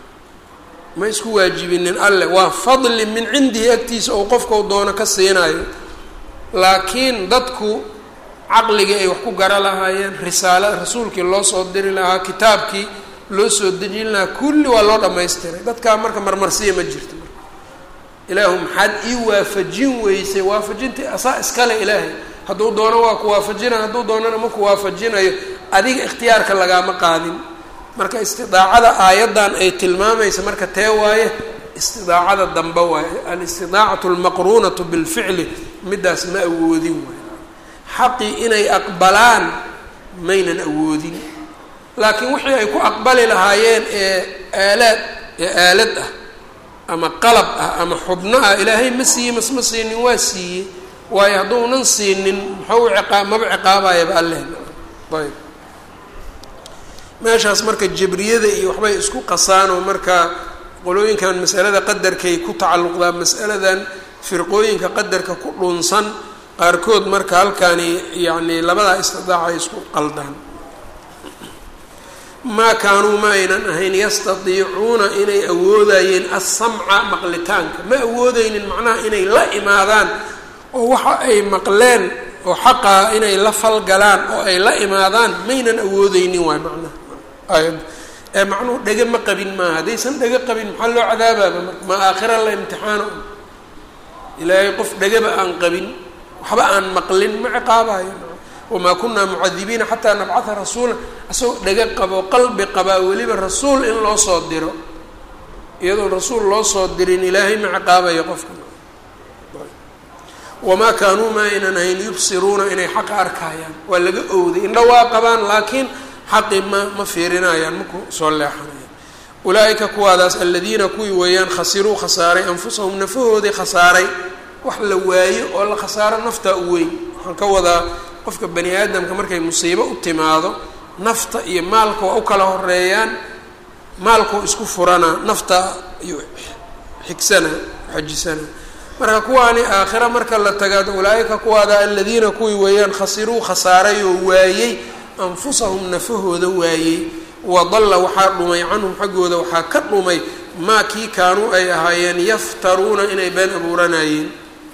ma isku waajibinin alle, waa fadli min cindihi agtiisa oo qofkau doono ka siinayo. laakiin dadku caqligii ay wax ku gara lahaayeen, risaala rasuulkii loo soo diri lahaa, kitaabkii loo soo dejin lahaa, kulli waa loo dhammaystiray. dadkaa marka marmarsiya ma jirto. marka ilaahu maxaad ii waafajin weysay? waafajintii asaa iskale ilaahay. hadduu doono waa ku waafajinayo, hadduu doonana ma ku waafajinayo. adiga ikhtiyaarka lagaama qaadin. marka istidaacada aayaddan ay tilmaamaysa marka tee waaye? istidaacada dambe waaye. alistidaacatu almaqruunatu bilficli. middaas ma awoodin waaye. xaqii inay aqbalaan maynan awoodin. laakiin wixii ay ku aqbali lahaayeen ee aalaad ee aalad ah ama qalab ah ama xubno ah ilaahay ma siiyey masma siinin, waa siiyey. waayo hadduunan siinin muxuu ciqaab maba ciqaabayaba alleh. ayb meeshaas marka jabriyada iyo waxbay isku qasaanoo marka qolooyinkan masalada qadarkay ku tacalluqdaa. mas'aladan firqooyinka qadarka ku dhunsan qaarkood marka halkani yacni labadaa istidaaca ay isku qaldaan. maa kaanuu ma aynan ahayn yastadiicuuna inay awoodayeen assamca maqlitaanka, ma awoodeynin macnaha inay la imaadaan oo waxa ay maqleen oo xaqaa inay la falgalaan oo ay la imaadaan maynan awoodeynin waay macnaha ayad ee macnuhu dhega ma qabin maaha. haddaysan dhega qabin maxaa loo cadaabaaba marka ma aakhira la imtixaano ilaahay qof dhegaba aan qabin waxba aan maqlin ma ciqaabayo. wamaa kunaa mucadibiina xataa nabcatha rasuula, asagoo dhega qabo qalbi qabaa weliba rasuul in loo soo diro, iyadoon rasuul loo soo dirin ilaahay ma ciqaabayo qofka. wamaa kaanuu ma aynan ahayn yubsiruuna inay xaqa arkayaan, waa laga owday, indha waa qabaan laakiin xaqi ma ma fiirinayaan, maku soo leexanayaan. ulaa-ika kuwaadaas aladiina kuwii weeyaan khasiruu khasaaray anfusahum nafahoodii khasaaray, wax la waayo oo la khasaaro naftaa u weyn. waxaan ka wadaa qofka bani aadamka markay musiibo u timaado nafta iyo maalka waa u kala horeeyaan, maalkuu isku furanaa, nafta iyo xigsana xajisana. marka kuwaani aakhira marka la tagaado ulaa-ika kuwaada aladiina kuwii weeyaan khasiruu khasaaray oo waayey anfusahum nafahooda waayey, wadalla waxaa dhumay canhum xaggooda waxaa ka dhumay maa kii kaanuu ay ahaayeen yaftaruuna inay been abuuranayeen.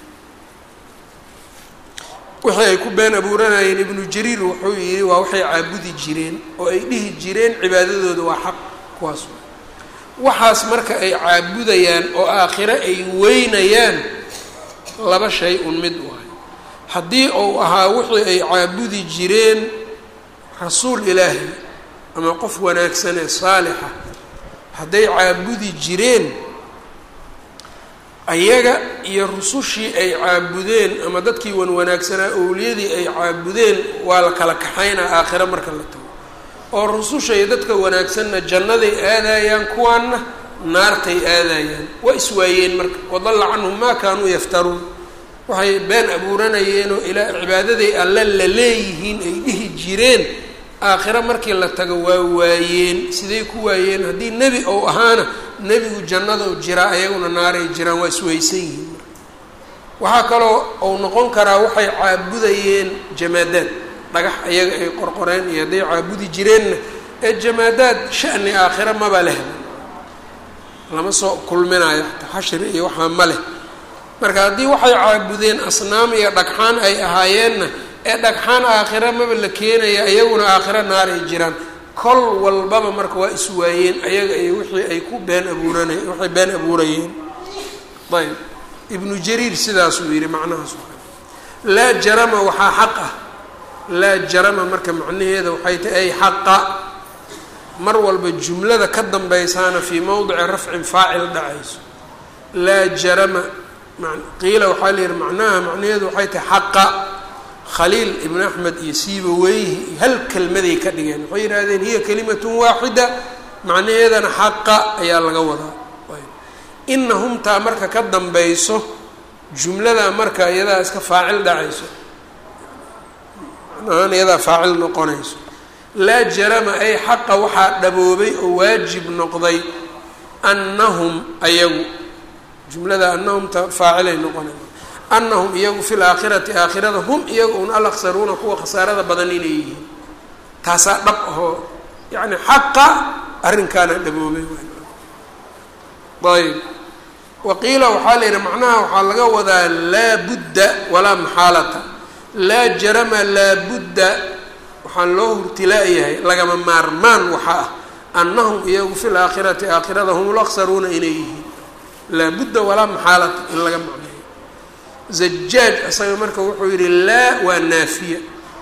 wixii ay ku been abuuranayeen ibnu jariir wuxuu yidhi waa waxay caabudi jireen oo ay dhihi jireen cibaadadooda waa xaq. kuwaas waxaas marka ay caabudayaan oo aakhiro ay weynayaan laba shay un mid waay. haddii uu ahaa wixii ay caabudi jireen rasuul ilaahi ama qof wanaagsan ee saalixa, hadday caabudi jireen ayaga iyo rusushii ay caabudeen ama dadkii wan wanaagsanaa owliyadii ay caabudeen waa la kala kaxaynaa aakhiro marka la tago, oo rususha iyo dadka wanaagsanna jannaday aadayaan, kuwaanna naartay aadayaan. waa iswaayeen marka. wadalla canhum maa kaanuu yaftaruun, waxay been abuuranayeenoo ilaa cibaadaday alle la leeyihiin ay dhihi jireen aakhiro markii la tago waa waayeen. siday ku waayeen? haddii nebi ou ahaana nebigu jannadou jiraa, ayaguna naaray jiraan, waa isweysan yihiin marka. waxaa kaloo ou noqon karaa waxay caabudayeen jamaadaad, dhagax ayaga ay qorqoreen iyo hadday caabudi jireenna ee jamaadaad sha'ni aakhira maba leh, lama soo kulminayo xataa xashri iyo waxaa ma leh. marka haddii waxay caabudeen asnaam iyo dhagxaan ay ahaayeenna ee dhagxaan aakhira maba la keenaya, iyaguna aakhira naar ay jiraan. kol walbaba marka waa iswaayeen ayaga iyo wixii ay ku been abuuranay waxay been abuurayeen. ayb ibnu jariir sidaasuu yidhi macnahaas laa jarama waxaa xaq ah. laa jarama marka macnaheeda waxay tahay ay xaqa, mar walba jumlada ka dambaysaana fii mowdici rafcin faacil dhacayso. laa jarama qiila waxaa la yihi macnaha macnaheedu waxay tahay xaqa. khaliil ibn axmed iyo siibaweyhi hal kelmaday ka dhigeen, waxay yidhahdeen hiya kalimatun waaxida, macnaheedana xaqa ayaa laga wadaa. inahum taa marka ka dambayso jumlada marka iyadaa iska faacil dhacayso, macnahaan iyadaa faacil noqonayso. laa jarama ay xaqa waxaa dhaboobay oo waajib noqday annahum ayagu, jumlada annahum ta faacilay noqonay, annahum iyagu fi laakhirati aakhirada hum iyagu un alaksaruuna kuwa khasaarada badan inay yihiin. taasaa dhab ahoo yani xaqa arrinkaana dhaboobay. ayb waqiila waxaa la yidhi macnaha waxaa laga wadaa laa budda walaa maxaalata. laa jarama laa budda waxaan loo hurtilaayahay lagama maarmaan waxaa ah annahum iyagu fi laakhirati aakhirada hum alaksaruuna inay yihiin. laa budda walaa maxaalata in laga macneeyo. zajaaj isaga marka wuxuu yidhi laa waa naafiya,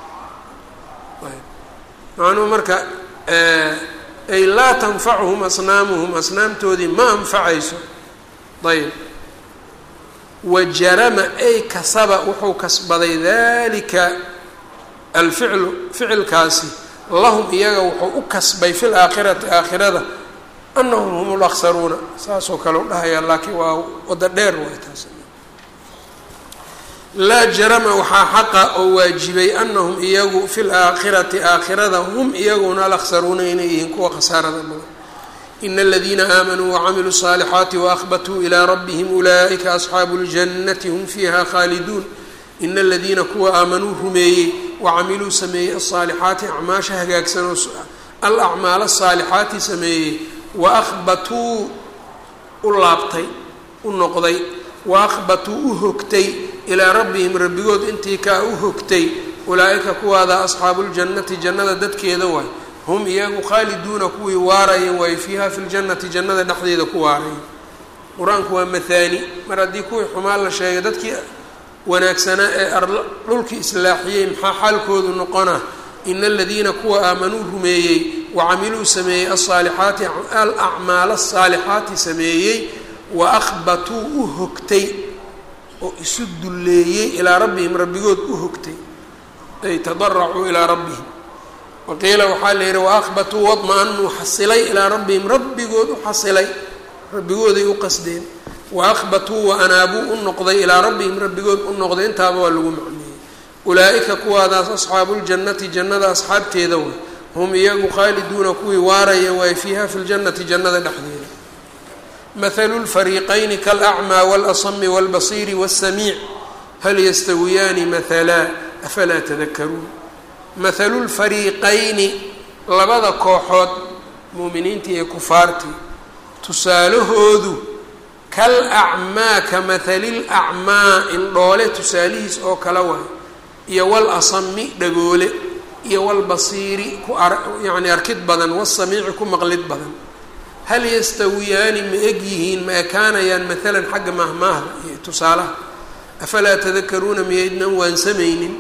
macnuhu marka ay laa tanfacuhum asnaamuhum, asnaamtoodii ma anfacayso. ayb wajarama ay kasaba wuxuu kasbaday dalika alficlu ficilkaasi lahum iyaga wuxuu u kasbay fi laakhirati aakhirada annahum hum alaksaruuna. saasoo kale u dhahayaa laakiin waa wada dheer waay taas. laa jarama waxaa xaqa oo waajibay annahum iyagu fi laakhirati aakhirada hum iyaguna alaksaruuna inay yihiin kuwa khasaarada badan. ina aladiina aamanuu wacamiluu الصaalixaati waahbatuu ilaa rabbihim ulaa'ika asxaabu اljannati hum fiiha khaaliduun. ina aladiina kuwa aamanuu rumeeyey wacamiluu sameeyey alsaalixaati acmaasha hagaagsan oo alacmaal asaalixaati sameeyey wa akhbatuu u laabtay u noqday wa akhbatuu u hogtay ilaa rabbihim rabbigood intii kaa u hogtay ulaa-ika kuwaada asxaabu ljannati jannada dadkeeda waay hum iyagu khaaliduuna kuwii waarayeen waaye fiiha fi ljannati jannada dhexdeeda ku waarayeen. qur-aanku waa mathaani mar haddii kuwii xumaa la sheegay dadkii wanaagsanaa ee dhulkii islaaxiyey maxaa xaalkoodu noqona ina aladiina kuwa aamanuu rumeeyey wacamiluu sameeyey alsaalixaati alacmaal asaalixaati sameeyey wa akhbatuu u hogtay oo isu dulleeyey ilaa rabbihim rabbigood u hogtay ay tadaracuu ilaa rabbihim. waqiila waxaa la yidhi waakhbatuu wadma-anuu xasilay ilaa rabbihim rabbigood u xasilay rabbigooday u qasdeen waakhbatuu wa anaabuu u noqday ilaa rabbihim rabbigood u noqday intaaba waa lagu macneeyey. ulaa-ika kuwaadaas asxaabuuljannati jannada asxaabteeda way hum iyagu khaaliduuna kuwii waaraya waaye fiiha fi ljannati jannada dhexdeeda. mathalu lfariiqayni kalacmaa waalasami waalbasiiri waasamiic hal yastawiyaani mathalaa afalaa tadakaruun. mathalu lfariiqayni labada kooxood muuminiintii iyo kufaartii tusaalahoodu kal acmaa ka mathali lacmaa indhoole tusaalihiis oo kala waay iyo wal asami dhagoole iyo walbasiiri ku yani arkid badan wasamiici ku maqlid badan hal yastawiyaani ma eg yihiin ma ekaanayaan maalan xagga mahmaahda iyo tusaalaha afalaa tadakaruuna miyaydnan waansamaynin.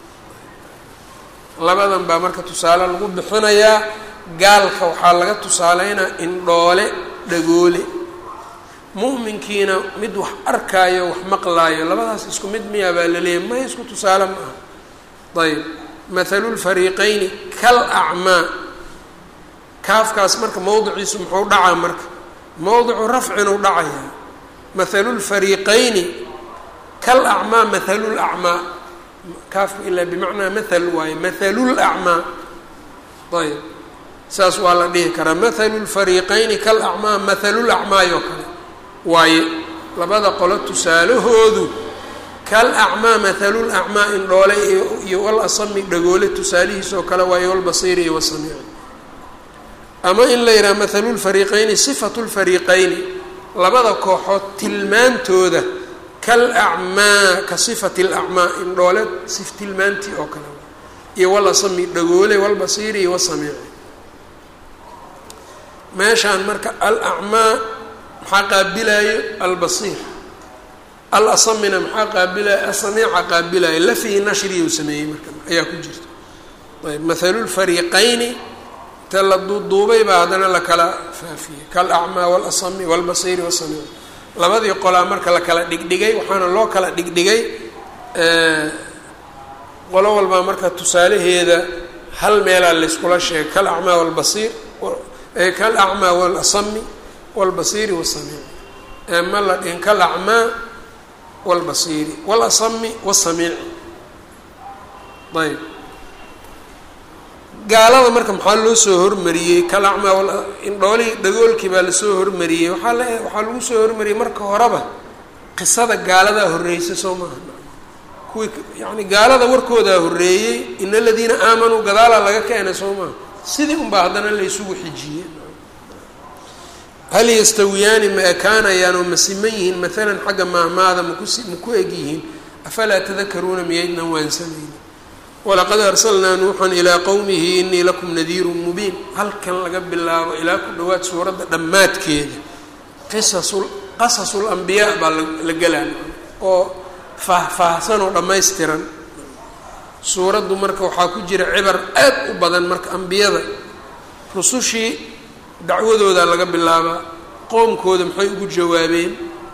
labadan baa marka tusaale lagu bixinayaa gaalka waxaa laga tusaaleynaa indhoole dhagoole mu'minkiina mid wax arkaayo wax maqlaayo labadaas isku mid miyaa baa la leeyahy may isku tusaale ma aha. ayb mathalu lfariiqayni kal acmaa kaafkaas marka mowdiciisu muxuu dhacaa marka mowdicu rafcinuu dhacayaa mathalu lfariiqayni kal acmaa mathalu lacmaa kaafku ilaa bimacnaa mathal waaye mathalu lacmaa ayb saas waa la dhihi karaa mathalu lfariiqayni kal acmaa mathalu lacmaayoo kale waaye labada qolo tusaalahoodu kal acmaa mathalu lacmaa indhoole iyo wal asami dhagoole tusaalihiisoo kale waaye walbasiiri iyo wasamiici. ama in la yidhaha mathalu lfariiqayni sifatu lfariiqayni labada kooxood tilmaantooda kal acmaa ka sifati lacmaa indhoole sif tilmaantii oo kale iyo wal asami dhagoole walbasiiri iyo wasamiici. meeshaan marka alacmaa maxaa qaabilaayo albasiir alasamina maxaa qaabilaayo asamiica qaabilaayo lafii nashriyuu sameeyey marka ayaa ku jirta. ayb mathalu lfariiqayni ta la duuduubay baa haddana la kala faafiyey kalacmaa waalasami waalbasiiri wasamiic. labadii qolaa marka la kala dhigdhigay waxaana loo kala dhigdhigay qolo walbaa marka tusaalaheeda hal meelaa layskula sheegay kalacmaa waalbasiir kalacmaa waalasami walbasiiri wasamiic ma la dhihin kalacmaa walbasiiri walasami wasamiici. ayb gaalada marka maxaa loo soo hormariyey kalacmaa indhoolihii dhagoolkii baa lasoo hormariyey waxaa la waxaa lagu soo hormariyey marka horeba qisada gaaladaa horreysay soo maaha kuwii yani gaalada warkoodaa horreeyey ina aladiina aamanuu gadaalaa laga keenay soo maaha sidii unbaa haddana laysugu xijiyey. hal yastawiyaani ma ekaanayaan oo ma siman yihiin maalan xagga maahmaada makus maku eg yihiin afalaa tadakaruuna miyaydnan waansamaynin. walaqad arsalnaa nuuxan ilaa qowmihi inii lakum nadiirun mubiin halkan laga bilaabo ilaa ku dhowaad suuradda dhammaadkeeda qisasu qasasul ambiyaa baa la gelaa oo faahfaahsan oo dhammaystiran. suuraddu marka waxaa ku jira cibar aad u badan marka ambiyada rusushii dacwadoodaa laga bilaabaa qoomkooda maxay ugu jawaabeen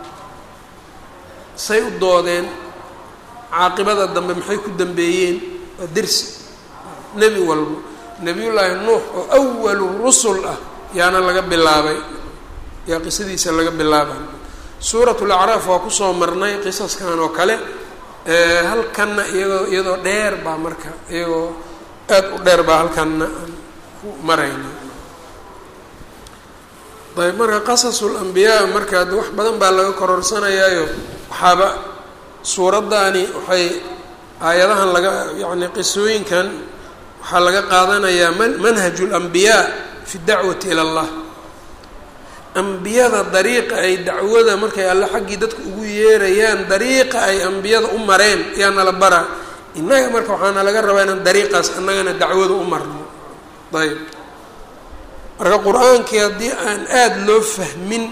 say u doodeen caaqibada dambe maxay ku dambeeyeen waa dersi nebi walbo nebiyullaahi nuux oo awalu rusul ah yaana laga bilaabay yaa qisadiisa laga bilaabay. suuratu lacraaf waa kusoo marnay qisaskan oo kale halkanna iyadoo iyadoo dheer baa marka iyagoo aad u dheer baa halkanna aan ku marayna. ayb marka qasasul ambiyaa marka wax badan baa laga kororsanayaayo waxaaba suuraddaani waxay aayadahan laga yacni qisooyinkan waxaa laga qaadanayaa manhaju lambiyaa fi dacwati ila allah. ambiyada dariiqa ay dacwada markay alle xaggii dadka ugu yeerayaan dariiqa ay ambiyada u mareen yaa nala baraa. innaga marka waxaana laga rabaa inaan dariiqaas annagana dacwada u marno. ayb marka qur-aankii haddii aan aada loo fahmin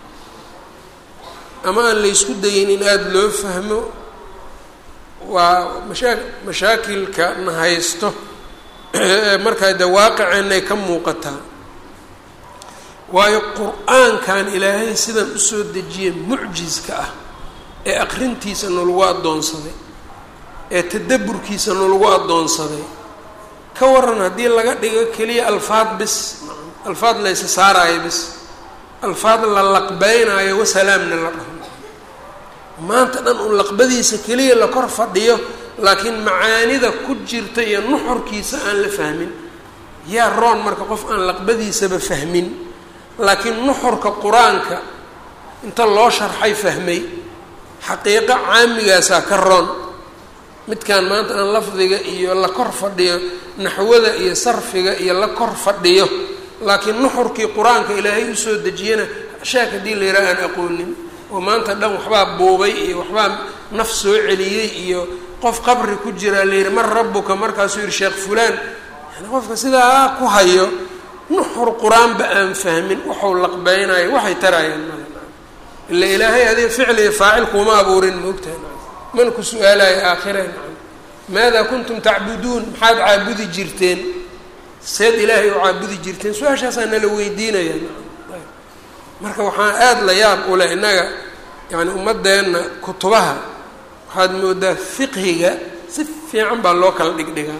ama aan la ysku dayin in aada loo fahmo waa mashaa mashaakilka na haysto markaa de waaqiceenay ka muuqataa. waayo qur-aankan ilaahay sidan usoo dejiyey mucjiska ah ee aqrintiisa nalagu addoonsaday ee tadabburkiisa nalagu addoonsaday ka waran haddii laga dhigo keliya alfaad bis alfaad la ysa saaraayo bis alfaad la laqbeynaayo wasalaamna la dhaho maanta dhan un laqbadiisa keliya la kor fadhiyo laakiin macaanida ku jirta iyo nuxurkiisa aan la fahmin yaa roon marka qof aan laqbadiisaba fahmin laakiin nuxurka qur-aanka inta loo sharxay fahmay xaqiiqo caamigaasaa ka roon midkaan maanta aan lafdiga iyo la kor fadhiyo naxwada iyo sarfiga iyo la kor fadhiyo laakiin nuxurkii qur-aanka ilaahay usoo dejiyana shaak haddii la yidhaha aan aqoonin oo maanta dhan waxbaa buubay iyo waxbaa naf soo celiyey iyo qof qabri ku jiraa la yidhi mar rabbuka markaasuu yihi sheekh fulaan yani qofka sidaa ku hayo nuxur qur-aanba aan fahmin waxuu laqbeynayo waxay tarayaan male ila ilaahay adii ficli iyo faacil kuuma abuurin maogtahay mana ku su-aalayo aakhireen maadaa kuntum tacbuduun maxaad caabudi jirteen seed ilaahay u caabudi jirteen su-aashaasaa nala weydiinayaan marka waxaan aada la yaab u leh innaga yani ummadeenna kutubaha waxaad moodaa fiqhiga si fiican baa loo kala dhigdhigaa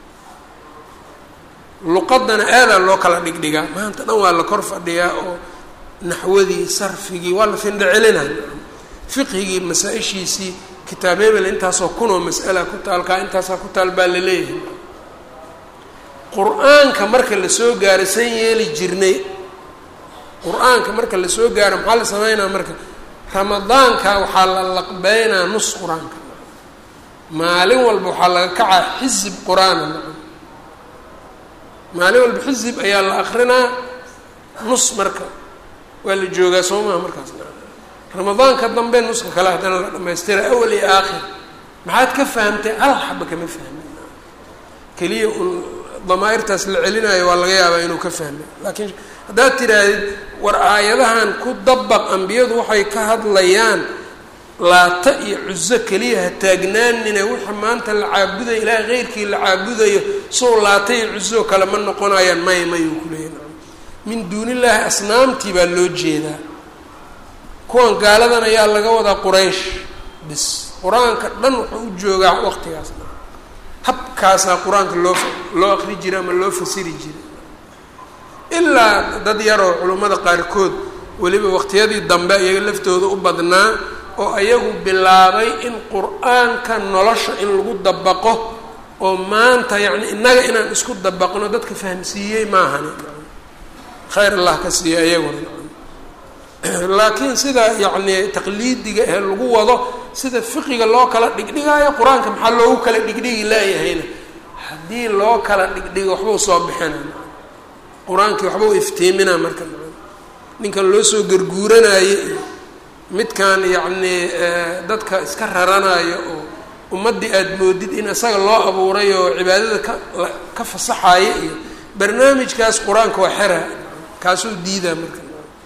luqadana aadaa loo kala dhigdhigaa maanta dhan waa la kor fadhiyaa oo naxwadii sarfigii waa la findhacelinay fiqhigii masaa-ishiisii kitaab hebel intaasoo kunoo mas'ala ku taalkaa intaasaa ku taal baa la leeyahay qur-aanka marka la soo gaaro san yeeli jirnay qur-aanka marka la soo gaaro maxaa la sameynaa marka ramadaanka waxaa la laqbeynaa nus qur-aanka maalin walba waxaa laga kacaa xisib qur-aana maalin walba xisib ayaa la akrinaa nus marka waa la joogaa soo maha markaas ramadaanka dambe nuska kale haddana la dhamaystira awal iyo aakhir maxaad ka fahamtay hal xaba kama fahmin keliya un damaairtaas la celinayo waa laga yaabaa inuu ka fahmay laakiin haddaad tidhaahdid war aayadahan ku dabaq ambiyadu waxay ka hadlayaan laata iyo cuso keliya ha taagnaanina waxa maanta la caabudayo ilaahay keyrkii la caabudayo sow laata iyo cusoo kale ma noqonayaan may mayuu kuleeyahy min duunillaahi asnaamtii baa loo jeedaa kuwan gaaladan ayaa laga wadaa quraysh bis qur-aanka dhan wuxuu u joogaa waqtigaas habkaasaa qur-aanka loo loo aqri jiray ama loo fasiri jiray ilaa dad yaroo culummada qaarkood weliba waqtiyadii dambe iyaga laftooda u badnaa oo ayagu bilaabay in qur-aanka nolosha in lagu dabaqo oo maanta yacni innaga inaan isku dabaqno dadka fahamsiiyey maahani khayr allah ka siiya iyaguna laakiin sida yacni taqliidiga ee lagu wado sida fiqiga loo kala dhigdhigaayo qur-aanka maxaa loogu kala dhigdhigi laayahayna haddii loo kala dhigdhigo waxbuu soo bixina qur-aankii waxbuu iftiiminaa marka ninkan loo soo garguuranayo iyo midkan yacnii dadka iska raranayo oo ummaddii aada moodid in isaga loo abuuray oo cibaadada ka ka fasaxayo iyo barnaamijkaas qur-aanka waa xera kaasuu diidaa marka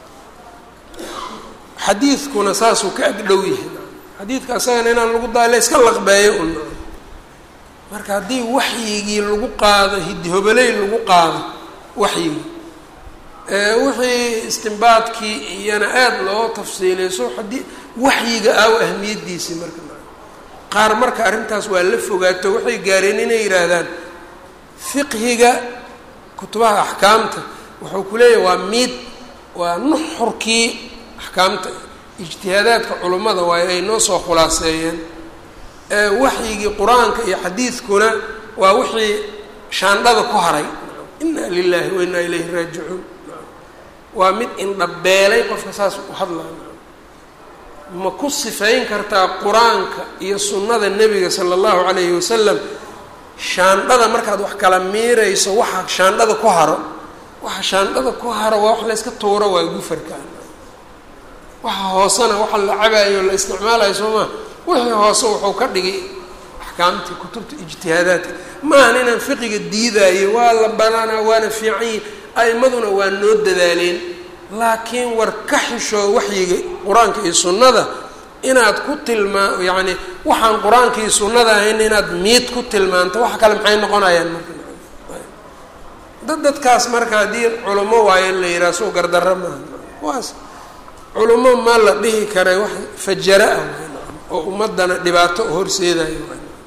xadiidkuna saasuu ka agdhow yahay xadiidka asagana inaan lagu daala iska laqbeeyo un marka haddii waxyigii lagu qaado hidihobeley lagu qaado waxyigii wixii istimbaadkii iyana aada loo tafsiiliyso haddii waxyiga aawo ahmiyaddiisii marka qaar marka arrintaas waa la fogaato waxay gaareen inay yidhaahdaan fiqhiga kutubaha axkaamta wuxuu ku leeyahay waa miid waa nuxurkii axkaamta ijtihaadaadka culummada waayo ay noo soo khulaaseeyeen waxyigii qur-aanka iyo xadiidkuna waa wixii shaandhada ku haray inna lilahi wa innaa ilayhi raajicuun waa mid indhabeelay qofka saas u hadlaya ma ku sifayn kartaa qur-aanka iyo sunnada nebiga sala allahu calayhi wasalam shaandhada markaad wax kala miirayso waxa shaandhada ku haro waxa shaandhada ku haro waa wax la yska tuuro waa gufarkaan waxa hoosena waxa la cabaayo la isticmaalayo soo maa wixii hoose wuxuu ka dhigay axkaamtii kutubta ijtihaadaadka maahan inaan fiqiga diidaayo waa la banaanaa waana fiican a'imaduna waa noo dadaaleen laakiin war ka xishoo waxyiga qur-aanka iyo sunnada inaad ku tilmaa yacni waxaan qur-aanka iyo sunnada ahayn inaad miid ku tilmaanto waxa kale maxay noqonayaan marka dad dadkaas marka haddii culamo waayo in la yidhaha soo gardarro maaha waas culamo ma la dhihi karay wax fajara ah oo ummadana dhibaato horseedayo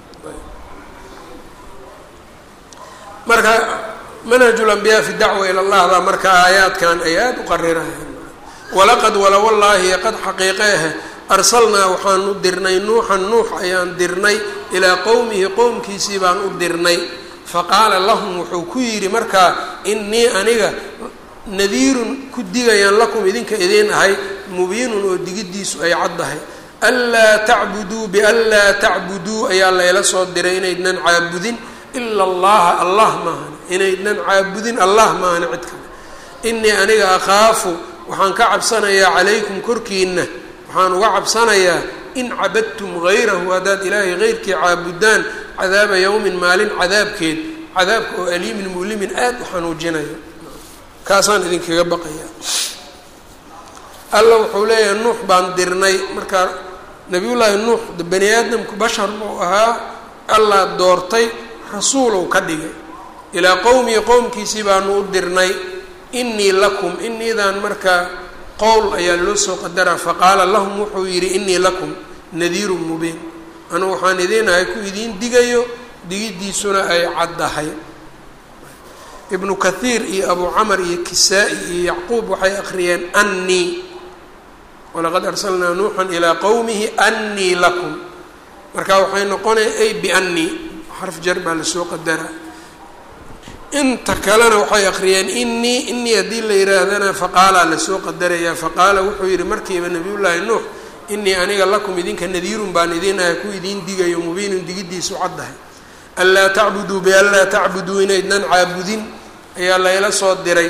marka manhaj اlanbiyaa fi dacwa ila allah baa marka aayaadkan ay aada u qarirayaan walaqad wala wallaahi qad xaqiiqeeh arsalnaa waxaanu dirnay nuuxan nuux ayaan dirnay ilaa qowmihi qowmkiisii baan u dirnay faqaala lahum wuxuu ku yidhi markaa inii aniga nadiirun ku digayaan lakum idinka idiin ahay mubiinun oo digiddiisu ay caddahay anlaa tacbuduu bianlaa tacbuduu ayaa layla soo diray inaydnan caabudin ila allaha allah maahan inaydnan caabudin allah maahana cid kale inii aniga akhaafu waxaan ka cabsanayaa calaykum korkiina waxaan uga cabsanayaa in cabadtum hayrahu haddaad ilaahay heyrkii caabudaan cadaaba yowmin maalin cadaabkeed cadaabka oo aliimin mulimin aada u xanuujinayo kaasaan idinkaga baqayaa alla wuxuu leeyahay nuux baan dirnay markaa nabiyullaahi nuux bani aadamku bashar buu ahaa allah doortay rasuulow ka dhigay ilaa qowmihi qowmkiisii baanu u dirnay inii lakum iniidaan markaa qowl ayaa loo soo qadaraa faqaala lahum wuxuu yidhi inii lakum nadiirun mubiin anugu waxaan idiin ahay ku idiin digayo digiddiisuna ay caddahay ibnu kathiir iyo abu camar iyo kisaa-i iyo yacquub waxay akhriyeen annii walaqad arsalnaa nuuxan ilaa qowmihi annii lakum marka waxay noqonaya ay biannii xarf jar baa lasoo qadaraa inta kalena waxay akhriyeen inii inii haddii la yihaahdana faqaalaa lasoo qadarayaa faqaala wuxuu yidhi markiiba nabiyullaahi nuux inii aniga lakum idinka nadiirun baan idiin ahay ku idiin digayo mubiinun digiddiisu caddahay anlaa tacbuduu bianlaa tacbuduu inaydnan caabudin ayaa layla soo diray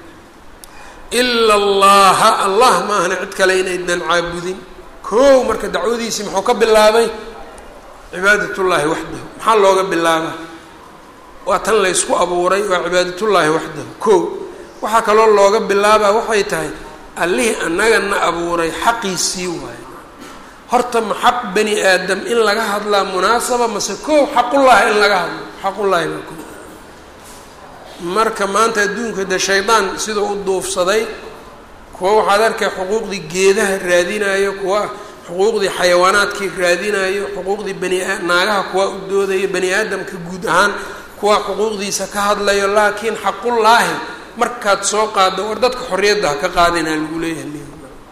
ila allaha allah maahna cid kale inaydnan caabudin koow marka dacwadiisii muxuu ka bilaabay cibaadatullaahi waxdahu maxaa looga bilaabaa waa tan laysku abuuray waa cibaadatullaahi waxdahu koow waxaa kaloo looga bilaabaa waxay tahay allihii annagana abuuray xaqiisii waayo horta ma xaq bani aadam in laga hadlaa munaasaba mase koow xaqullaahi in laga hadlo xaqullaahi baa koow marka maanta adduunka de shaydaan siduu u duufsaday kuwa waxaad arkay xuquuqdii geedaha raadinayo kuwa xuquuqdii xayawaanaadkii raadinayo xuquuqdii bani naagaha kuwa u doodayo bani aadamka guud ahaan kuwa xuquuqdiisa ka hadlayo laakiin xaqullaahi markaad soo qaado war dadka xorriyadda ha ka qaadinaa lagu leeyahay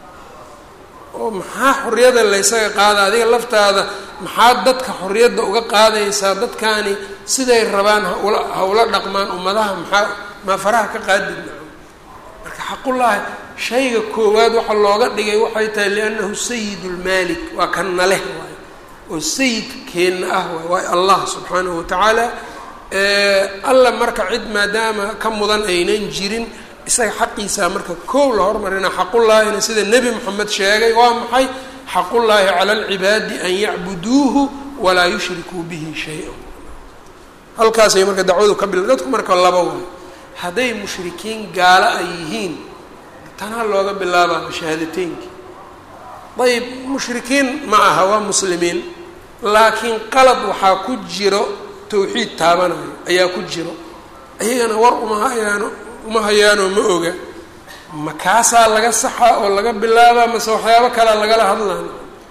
oo maxaa xorriyada laysaga qaada adiga laftaada maxaad dadka xorriyadda uga qaadaysaa dadkaani siday rabaan haula ha ula dhaqmaan ummadaha maxaa maa faraha ka qaadid marka xaqullaahi shayga koowaad waxa looga dhigay waxay tahay liannahu sayid lmaalik waa kan naleh waay oo sayidkeenna ah waay waay allah subxaanahu watacaala alla marka cid maadaama ka mudan aynan jirin isaga xaqiisaa marka koow la hormarina xaqullaahina sida nebi moxamed sheegay waa maxay xaqullaahi cala alcibaadi an yacbuduuhu walaa yushrikuu bihi shay-an halkaasay marka dacwadu ka bil dadku marka laba waay hadday mushrikiin gaalo ay yihiin tanaa looga bilaabaa shahaadateynki ayb mushrikiin ma aha waa muslimiin laakiin qalad waxaa ku jiro tawxiid taabanayo ayaa ku jiro iyagana war uma hayaano uma hayaanoo ma oga ma kaasaa laga saxaa oo laga bilaabaa mase waxyaabo kalea lagala hadlaan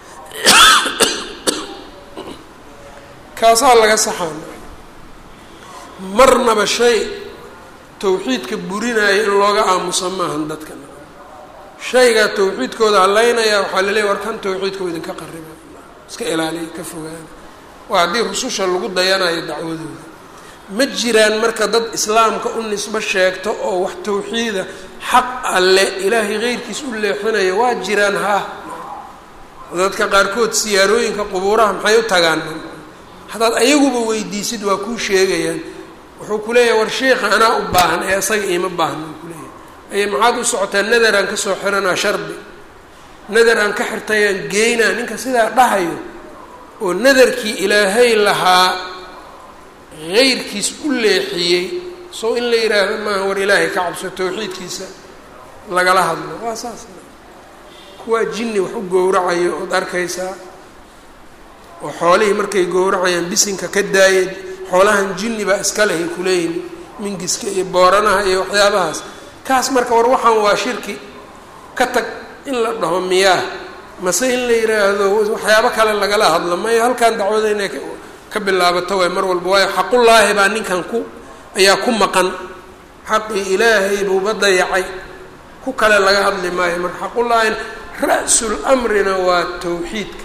kaasaa laga saxaana marnaba shay tawxiidka burinaya in looga aamusa maahan dadka shaygaa tawxiidkooda halaynaya waxaa laleeya war kan tawxiidka idinka qariba iska ilaaliya ka fogaada waa haddii rususha lagu dayanayo dacwadooda ma jiraan marka dad islaamka u nisbo sheegto oo wax tawxiida xaq alle ilaahay keyrkiis u leexinayo waa jiraan haa dadka qaarkood siyaarooyinka qubuuraha maxay u tagaan haddaad ayaguba weydiisid waa kuu sheegayaan wuxuu ku leeyahay war sheikha anaa u baahan ee isaga iima baahna u kuleeyahay aye maxaad u socotaa nadar aan kasoo xiranaa shardi nadar aan ka xirtayaan geynaa ninka sidaa dhahayo oo nadarkii ilaahay lahaa heyrkiis u leexiyey soo in la yidhaahdo maaha war ilaahay ka cabso tawxiidkiisa lagala hadlo waa saas kuwaa jinni wax u gowracayo ood arkaysaa oo xoolihii markay gowracayaan bisinka ka daayeen xoolahan jinni baa iska lehay kuleeyihin mingiska iyo booranaha iyo waxyaabahaas kaas marka war waxaan waa shirki ka tag in la dhaho miyaa mase in la yidhaahdo waxyaabo kale lagala hadlo mayo halkaan dacwada inay ka bilaabato waay mar walba waayo xaqullaahi baa ninkan ku ayaa ku maqan xaqii ilaahay buuba dayacay ku kale laga hadli maayo marka xaqullaahi ra-sul amrina waa tawxiidka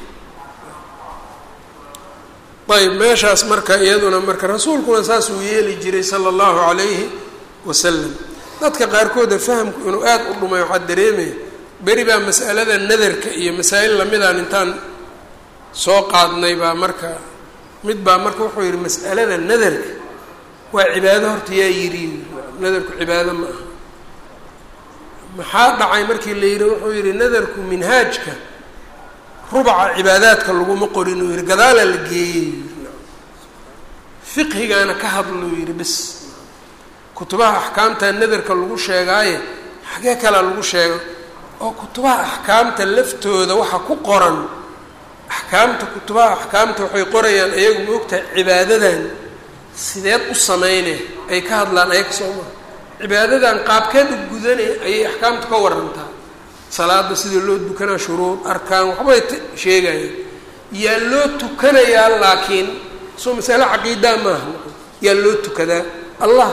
ayb meeshaas marka iyaduna marka rasuulkuna saasuu yeeli jiray sala allahu calayhi wasalam dadka qaarkooda fahamku inuu aada u dhumay waxaa dareemaya beri baa mas'alada nadarka iyo masaa'il lamidaan intaan soo qaadnay baa marka mid baa marka wuxuu yidhi mas'alada nadarka waa cibaado horta yaa yidhi nadarku cibaado ma aha maxaa dhacay markii la yidhi wuxuu yidhi nadarku minhaajka rubaca cibaadaadka laguma qorin uu yidhi gadaalaa la geeyey fiqhigaana ka hadluu yidhi bis kutubaha axkaamta nadarka lagu sheegaaye xagee kalea lagu sheego oo kutubaha axkaamta laftooda waxa ku qoran axkaamta kutubaha axkaamta waxay qorayaan ayagu ma ogtahay cibaadadan sideed u sameynee ay ka hadlaan ayaga soo maa cibaadadan qaabkeed u gudanay ayay axkaamta ka warantaa salaada sidii loo dukanaa shuruud arkaan waxbay sheegayaan yaa loo tukanayaa laakiin soo masale caqiidaa maaha yaa loo tukadaa allah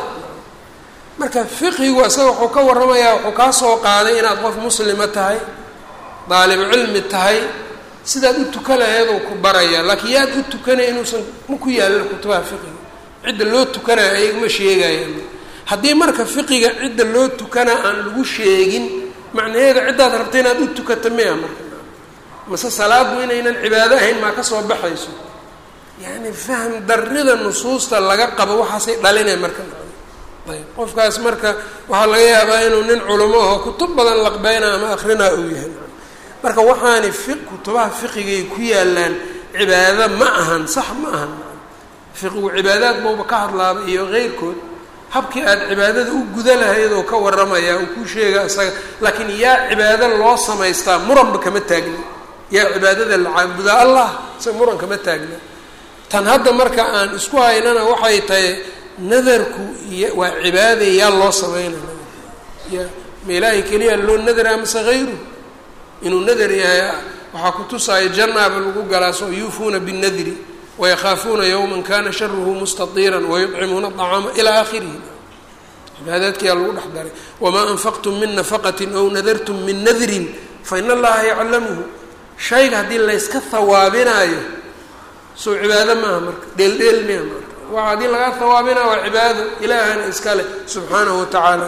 marka fiqhigu isaga wuxuu ka warramayaa wuxuu kaa soo qaaday inaad qof muslima tahay daalibu cilmi tahay sidaad u tukan lahaydoo ku baraya laakiin yaad u tukanaya inuusan ma ku yaalin kutubaha fiqiga cidda loo tukanayo ayagama sheegayaan haddii marka fiqiga cidda loo tukanaa aan lagu sheegin macnaheeda ciddaad rabta inaad u tukato miya marka mase salaaddu inaynan cibaado ahayn maa ka soo baxayso yacni fahm darrida nusuusta laga qabo waxaasay dhalinay marka ayb qofkaas marka waxaa laga yaabaa inuu nin culamo aho kutub badan laqbeynaa ama akrinaa uu yahay marka waxaani fi kutubaha fiqigay ku yaalaan cibaado ma ahan sax ma ahan fiqigu cibaadaad bauba ka hadlaaba iyo keyrkood habkii aada cibaadada u guda lahayd oo ka warramaya uu ku sheega isaga laakiin yaa cibaado loo samaystaa muranba kama taagna yaa cibaadada la caabudaa allah isaga muran kama taagna tan hadda marka aan isku haynana waxay tahay nadarku iyo waa cibaada yaa loo sameynaya ya ma ilaahay keliya loo nadara amase hayru inuu nadar yahay waxaa ku tusaayo jannaaba lagu galaa soo yuufuuna binnadri wayakhaafuuna yowman kana sharuhu mustatiiran wayudcimuuna acaama ilaa aakhirihi cibaadaadkiyaa lagu dhex daray wamaa anfaqtum min nafaqatin aw nadartum min nadrin fa ina allaha yaclamuhu shayga haddii layska hawaabinaayo soo cibaado maaha marka dheeldheel miya marka waa haddii lagaa hawaabinayo waa cibaado ilaahana iska leh subxaanahu watacaala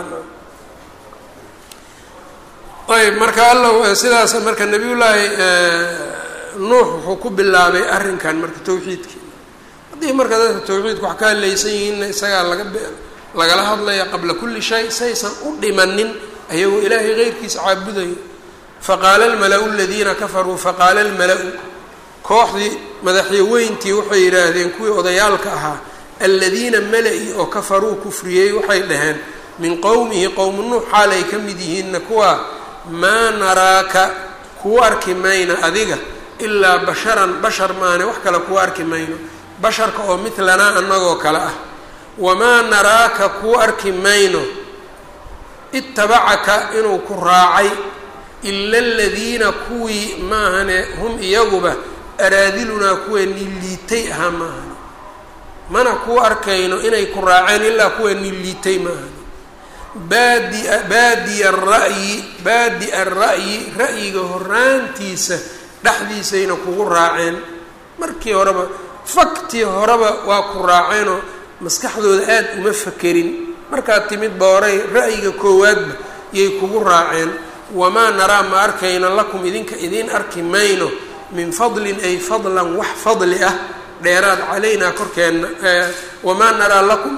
ayb marka alla sidaas marka nabiyullaahi nuux wuxuu ku bilaabay arrinkan marka tawxiidkii haddii marka dadka tawxiidku wax ka hadlaysan yihiinna isagaa laga lagala hadlaya qabla kulli shay saysan u dhimanin ayagoo ilaahay keyrkiisa caabudayo faqaala almala-u aladiina kafaruu faqaala almala-u kooxdii madaxyaweyntii waxay yidhaahdeen kuwii odayaalka ahaa aladiina mala-i oo kafaruu kufriyey waxay dhaheen min qowmihi qowmu nuux xaal ay ka mid yihiinna kuwaa maa naraaka kuu arki mayna adiga ilaa basharan bashar maane wax kale kuu arki mayno basharka oo midlanaa annagoo kale ah wamaa naraaka kuu arki mayno itabacaka inuu ku raacay ila aladiina kuwii maahane hum iyaguba araadilunaa kuweenii liitay ahaa maahane mana kuu arkayno inay ku raaceen ilaa kuweenii liitay maahane baadi baadiya ara'yi baadi-a ara'yi ra'yiga horaantiisa dhexdiisayna kugu raaceen markii horeba faktii horeba waa ku raaceenoo maskaxdooda aada uma fakerin markaad timid booray ra'yiga koowaadba yay kugu raaceen wamaa naraa ma arkayna lakum idinka idiin arki mayno min fadlin ay fadlan wax fadli ah dheeraad calaynaa korkeenna wamaa naraa lakum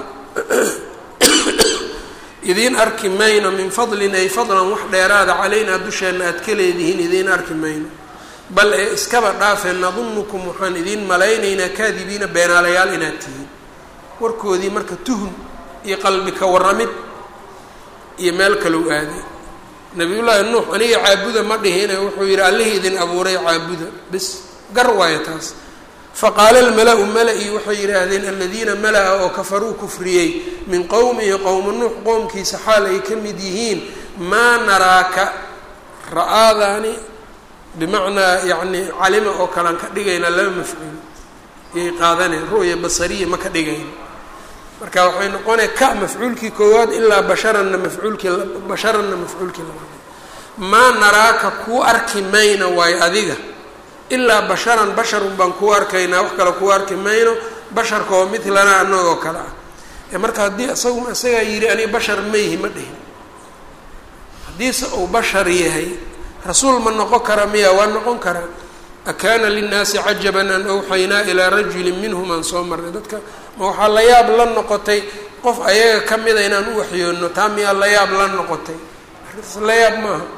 idiin arki mayno min fadlin ay fadlan wax dheeraada calaynaa dusheenna aad ka leedihiin idiin arki mayno bal ee iskaba dhaafeen nadunukum waxaan idiin malaynaynaa kaadibiina beenaalayaal inaad tihiin warkoodii marka tuhun iyo qalbi ka warramid iyo meel kalou aaday nabiyullaahi nuux aniga caabuda ma dhihine wuxuu yidhi allihii idin abuuray caabuda bis gar waayo taas faqaala almala-u mala-i waxay yidhaahdeen aladiina mala-a oo kafaruu kufriyey min qowmihi qowma nuux qoomkiisa xaal ay ka mid yihiin maa naraaka ra-aadaani bimacnaa yacni calima oo kalean ka dhigayna laba mafcuul iyay qaadaneen ru'ya basariya ma ka dhigayna marka waxay noqonaya ka mafcuulkii koowaad ilaa basharanna mafcuulkii basharanna mafcuulkii labaad maa naraaka kuu arki mayna waayo adiga ilaa basharan basharun baan kuu arkaynaa wax kale kuu arki mayno basharka oo midlanaa anagoo kale ah ee marka haddii isagu isagaa yidhi aniga bashar mayhi ma dhihin haddiise uu bashar yahay rasuul ma noqon kara miya waa noqon karaa akaana linnaasi cajaban an awxaynaa ilaa rajulin minhum aan soo marnay dadka ma waxaa la yaab la noqotay qof ayaga ka mida inaan u waxyoonno taa miyaa la yaab la noqotay arrintaas la yaab maaha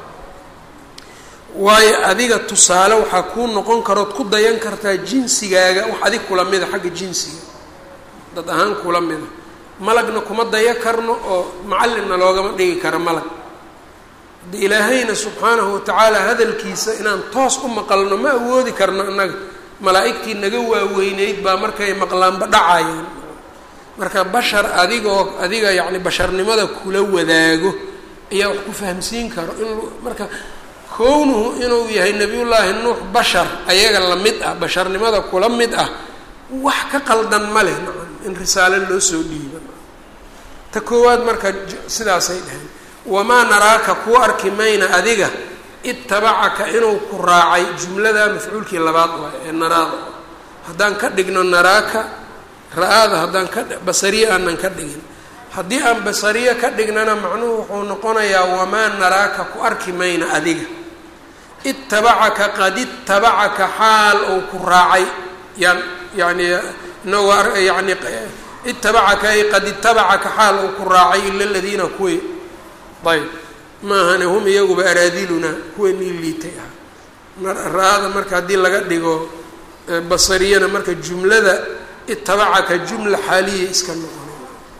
waayo adiga tusaale waxaa kuu noqon karood ku dayan kartaa jinsigaaga wax adig kula mida xagga jinsiga dad ahaan kula mida malagna kuma daya karno oo macallinna loogama dhigi karo malag haddi ilaahayna subxaanahu watacaala hadalkiisa inaan toos u maqalno ma awoodi karno annaga malaa'igtii naga waaweyneyd baa markay maqlaanba dhacayaan marka bashar adigoo adiga yacni basharnimada kula wadaago ayaa wax ku fahamsiin karo in marka kownuhu inuu yahay nabiyullaahi nuux bashar ayaga la mid ah basharnimada kula mid ah wax ka qaldan ma leh in risaalo loo soo dhiiba ta koowaad marka sidaasay dhaheen wamaa naraaka kuu arki mayna adiga itabacaka inuu ku raacay jumlada mafcuulkii labaad waay ee naraada haddaan ka dhigno naraaka ra-aada haddaan ka basariye aanan ka dhigin haddii aan basariye ka dhignana macnuhu wuxuu noqonayaa wamaa naraaka ku arki mayna adiga itabacaka qad itabacaka xaal ou ku raacay yan yani inagoo yani itabacaka ay qad itabacaka xaal ou ku raacay ila aladiina kuwi ayb maahane hum iyaguba araadiluna kuwanii liitay ah ra-ada marka haddii laga dhigo basariyana marka jumlada itabacaka jumla xaaliya iska noqonay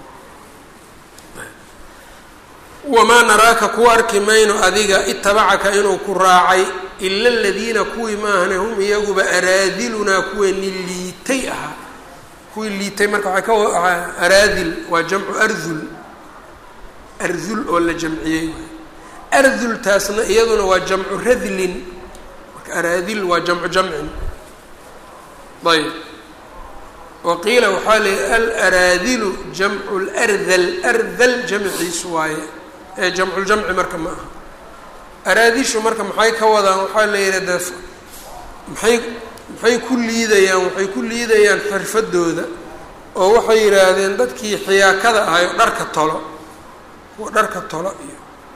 wamaa naraaka ku arki mayno adiga itabacaka inuu ku raacay ila aladiina kuwii maahane hum iyaguba araadilunaa kuwanii liitay ahaa kuwii liitay marka waxay ka araadil waa jamcu ardul ardul oo la jamciyey ardultaasna iyaduna waa jamcu radlin marka araadil waa jamcu jamcin ayb waqiila waxaa leey alaraadilu jamcu lardal ardal jamciisu waaye ee jamculjamci marka ma aha araadishu marka maxay ka wadaan waxaa la yidhahda maxay maxay ku liidayaan waxay ku liidayaan xirfadooda oo waxay yidhaahdeen dadkii xiyaakada ahay oo dharka tolo kuwa dharka tolo iyo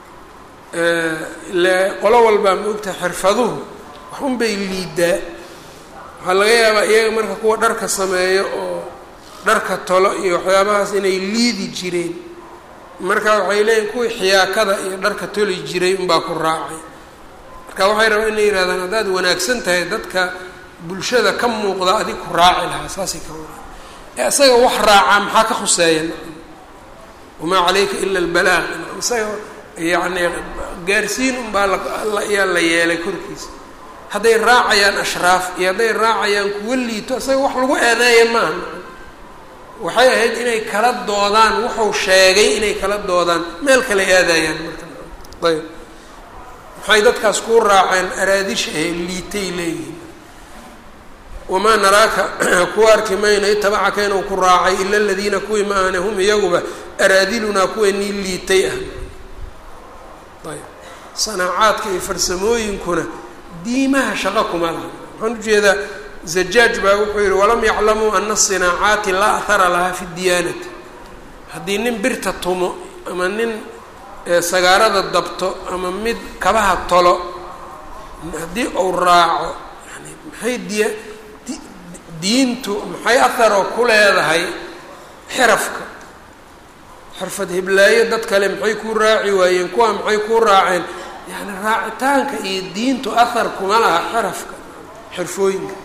ile qolo walbaa ma ogtahay xirfaduhu waxun bay liidaa waxaa laga yaabaa iyaga marka kuwa dharka sameeyo oo dharka tolo iyo waxyaabahaas inay liidi jireen marka waxay leeyihin kuwii xiyaakada iyo dharka toli jiray unbaa ku raacay marka waxay rabaan inay yihahdaan haddaad wanaagsan tahay dadka bulshada ka muuqda adig ku raaci lahaa saasay ka wada ee isaga wax raacaa maxaa ka khuseeya wamaa calayka ila albalaaq isaga yacni gaarsiin unbaa layaa la yeelay korkiisa hadday raacayaan ashraaf iyo hadday raacayaan kuwa liito isaga wax lagu eedeeya maaha waxay ahayd inay kala doodaan wuxuu sheegay inay kala doodaan meel kale aadayaan marka ayb maxay dadkaas ku raaceen araadisha ahe liitay leeyihiin wamaa naraaka ku arki mayno itabacaka inuu ku raacay ila aladiina kuwii ma ahne hum iyaguba araadilunaa kuwanii liitay ah ayb sanaacaadka iyo farsamooyinkuna diimaha shaqo kuma laha waxaan ujeedaa zajaaj baa wuxuu yihi walam yaclamuu ana asinaacaati laa ahara lahaa fi diyaanati haddii nin birta tumo ama nin sagaarada dabto ama mid kabaha tolo haddii uu raaco yani maxay diya diintu maxay aharoo ku leedahay xirafka xirfad hiblaayo dad kale maxay ku raaci waayeen kuwa maxay ku raaceen yani raacitaanka iyo diintu ahar kuma laha xirafka xirfooyinka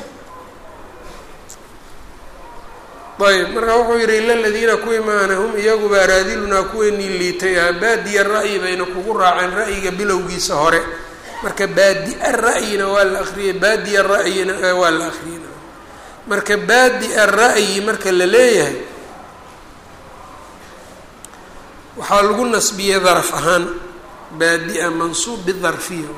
ayb marka wuxuu yihi ila ladiina kuwii maana hum iyaguba araadilunaa kuweenii liitay ah baadiya ra'yi bayna kugu raaceen ra'yiga bilowgiisa hore marka baadi-a ra'yina waa la akriyay baadiya ra'yina waa la akriyay marka baadi-a ra'yi marka la leeyahay waxaa lagu nasbiyey daraf ahaan baadi-a mansuub bidarfiya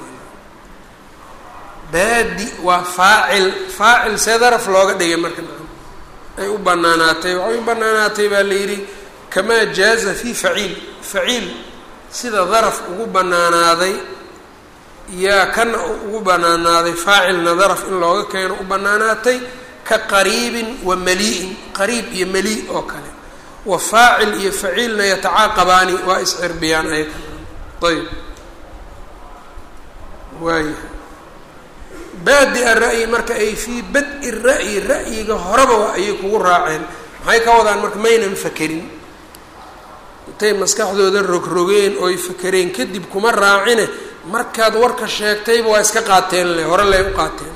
baadi waa faacil faacil see daraf looga dhigay marka ay u banaanaatay waxay u banaanaatay baa la yidhi kamaa jaaza fi faciil faciil sida daraf ugu banaanaaday yaa kana ugu banaanaaday faacilna daraf in looga keeno u banaanaatay ka qariibin wa mali-in qariib iyo mali oo kale wa faacil iyo faciilna yatacaaqabaani waa iscirbiyaan ayaga ayb waaya baadi-a ra'yi marka ay fii bad-i ra'yi ra'yiga horeba ayay kugu raaceen maxay ka wadaan marka maynan fakerin intay maskaxdooda rogrogeen ooy fakereen kadib kuma raacine markaad warka sheegtayba waa iska qaateen le hore lay u qaateen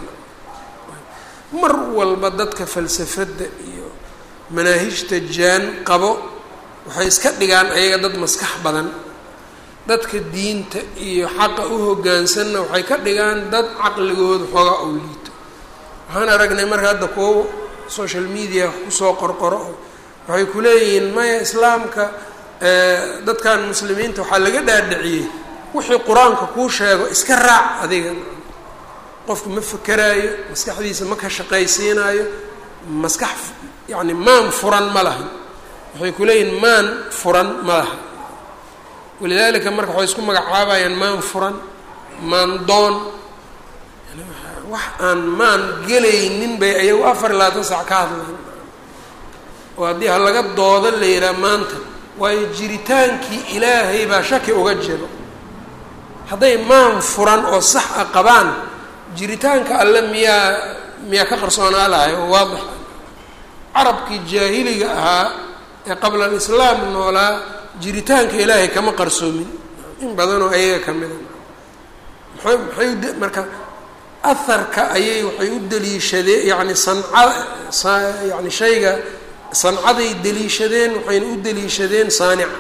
mar walba dadka falsafadda iyo manaahijta jaan qabo waxay iska dhigaan ayaga dad maskax badan dadka diinta iyo xaqa u hoggaansanna waxay ka dhigaan dad caqligooda xoogaa oo liito waxaan aragnay marka hadda kuwo social media kusoo qorqoro oo waxay ku leeyihiin maya islaamka dadkan muslimiinta waxaa laga dhaadhiciyey wixii qur-aanka kuu sheego iska raac adiga qofku ma fakeraayo maskaxdiisa ma ka shaqaysiinaayo maskax yacni maan furan ma laha waxay ku leeyihiin maan furan ma laha walidaalika marka waxay isku magacaabayaan maan furan maan doon yani wax aan maan gelaynin bay ayagu afar iyo labaatan sac ka hadlaan oo haddii ha laga doodo la yidhaha maanta waayo jiritaankii ilaahay baa shaki uga jiro hadday maan furan oo sax a qabaan jiritaanka alle miyaa miyaa ka qarsoonaa lahay oo waadix carabkii jaahiliga ahaa ee qabla alislaam noolaa jiritaanka ilaahay kama qarsoomin in badanoo ayaga ka mida maxay maxay u marka aharka ayay waxay u daliishadeen yacni sanca yani shayga sancaday daliishadeen waxayna u daliishadeen saanica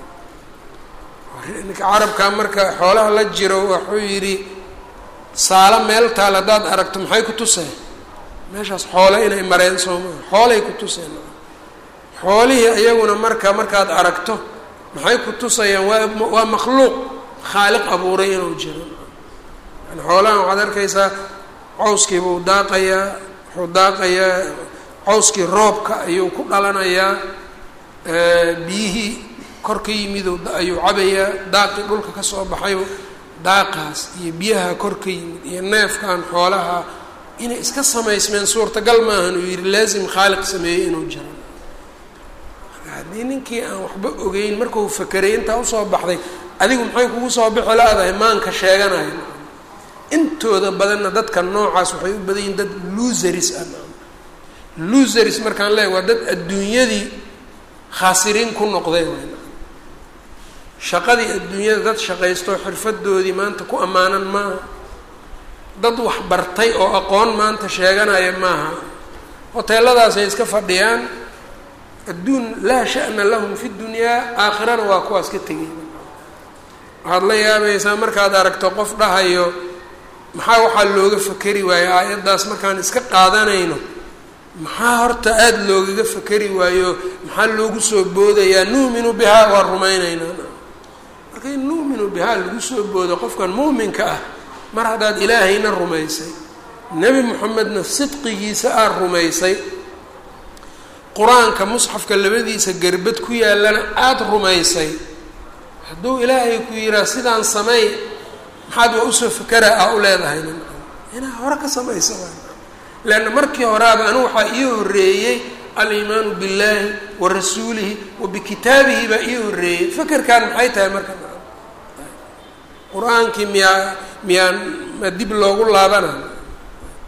ninka carabka marka xoolaha la jiro wuxuu yidhi saalo meel taal haddaad aragto maxay ku tuseen meeshaas xoole inay mareen sooma xoolay ku tuseen xoolihii iyaguna marka markaad aragto maxay ku tusayaan waa waa makhluuq khaaliq abuuray inuu jiro yani xoolahan waxaad arkaysaa cawskiibuu daaqayaa wuxuu daaqayaa cawskii roobka ayuu ku dhalanayaa biyihii kor ka yimid ayuu cabayaa daaqii dhulka ka soo baxay daaqaas iyo biyaha kor ka yimid iyo neefkan xoolaha inay iska samaysmeen suurtagal maahan uu yidhi laasim khaaliq sameeyey inuu jiro haddii ninkii aan waxba ogeyn markuu fakeray intaa usoo baxday adigu maxay kugu soo bixi la-dahay maanka sheeganayo intooda badanna dadka noocaas waxay u badan yihin dad loseris ah loseris markaan leehay waa dad adduunyadii khaasiriin ku noqday shaqadii adduunyada dad shaqaystoo xirfadoodii maanta ku ammaanan maaha dad wax bartay oo aqoon maanta sheeganaya maaha hoteeladaasay iska fadhiyaan adduun laa sha'na lahum fi dunyaa aakhirana waa kuwaas ka tegay waxaad la yaabaysaa markaad aragto qof dhahayo maxaa waxaa looga fakeri waayo aayaddaas markaan iska qaadanayno maxaa horta aada loogaga fakeri waayo maxaa loogu soo boodayaa nu'minu bihaa waa rumaynaynaa marka in nu'minu bihaa lagu soo boodo qofkan muuminka ah mar haddaad ilaahayna rumaysay nebi moxamedna sidqigiisa aad rumaysay qur-aanka musxafka labadiisa gerbad ku yaallana aada rumaysay hadduu ilaahay ku yihaa sidaan sameey maxaad waa usoo fakeraa ah u leedahay inaa hore ka samaysa leanna markii horaaba anigu waxaa ii horreeyey aliimaanu billaahi wa rasuulihi wa bikitaabihi baa ii horreeyey fakerkaan maxay tahay marka qur-aankii miyaa miyaan ma dib loogu laabana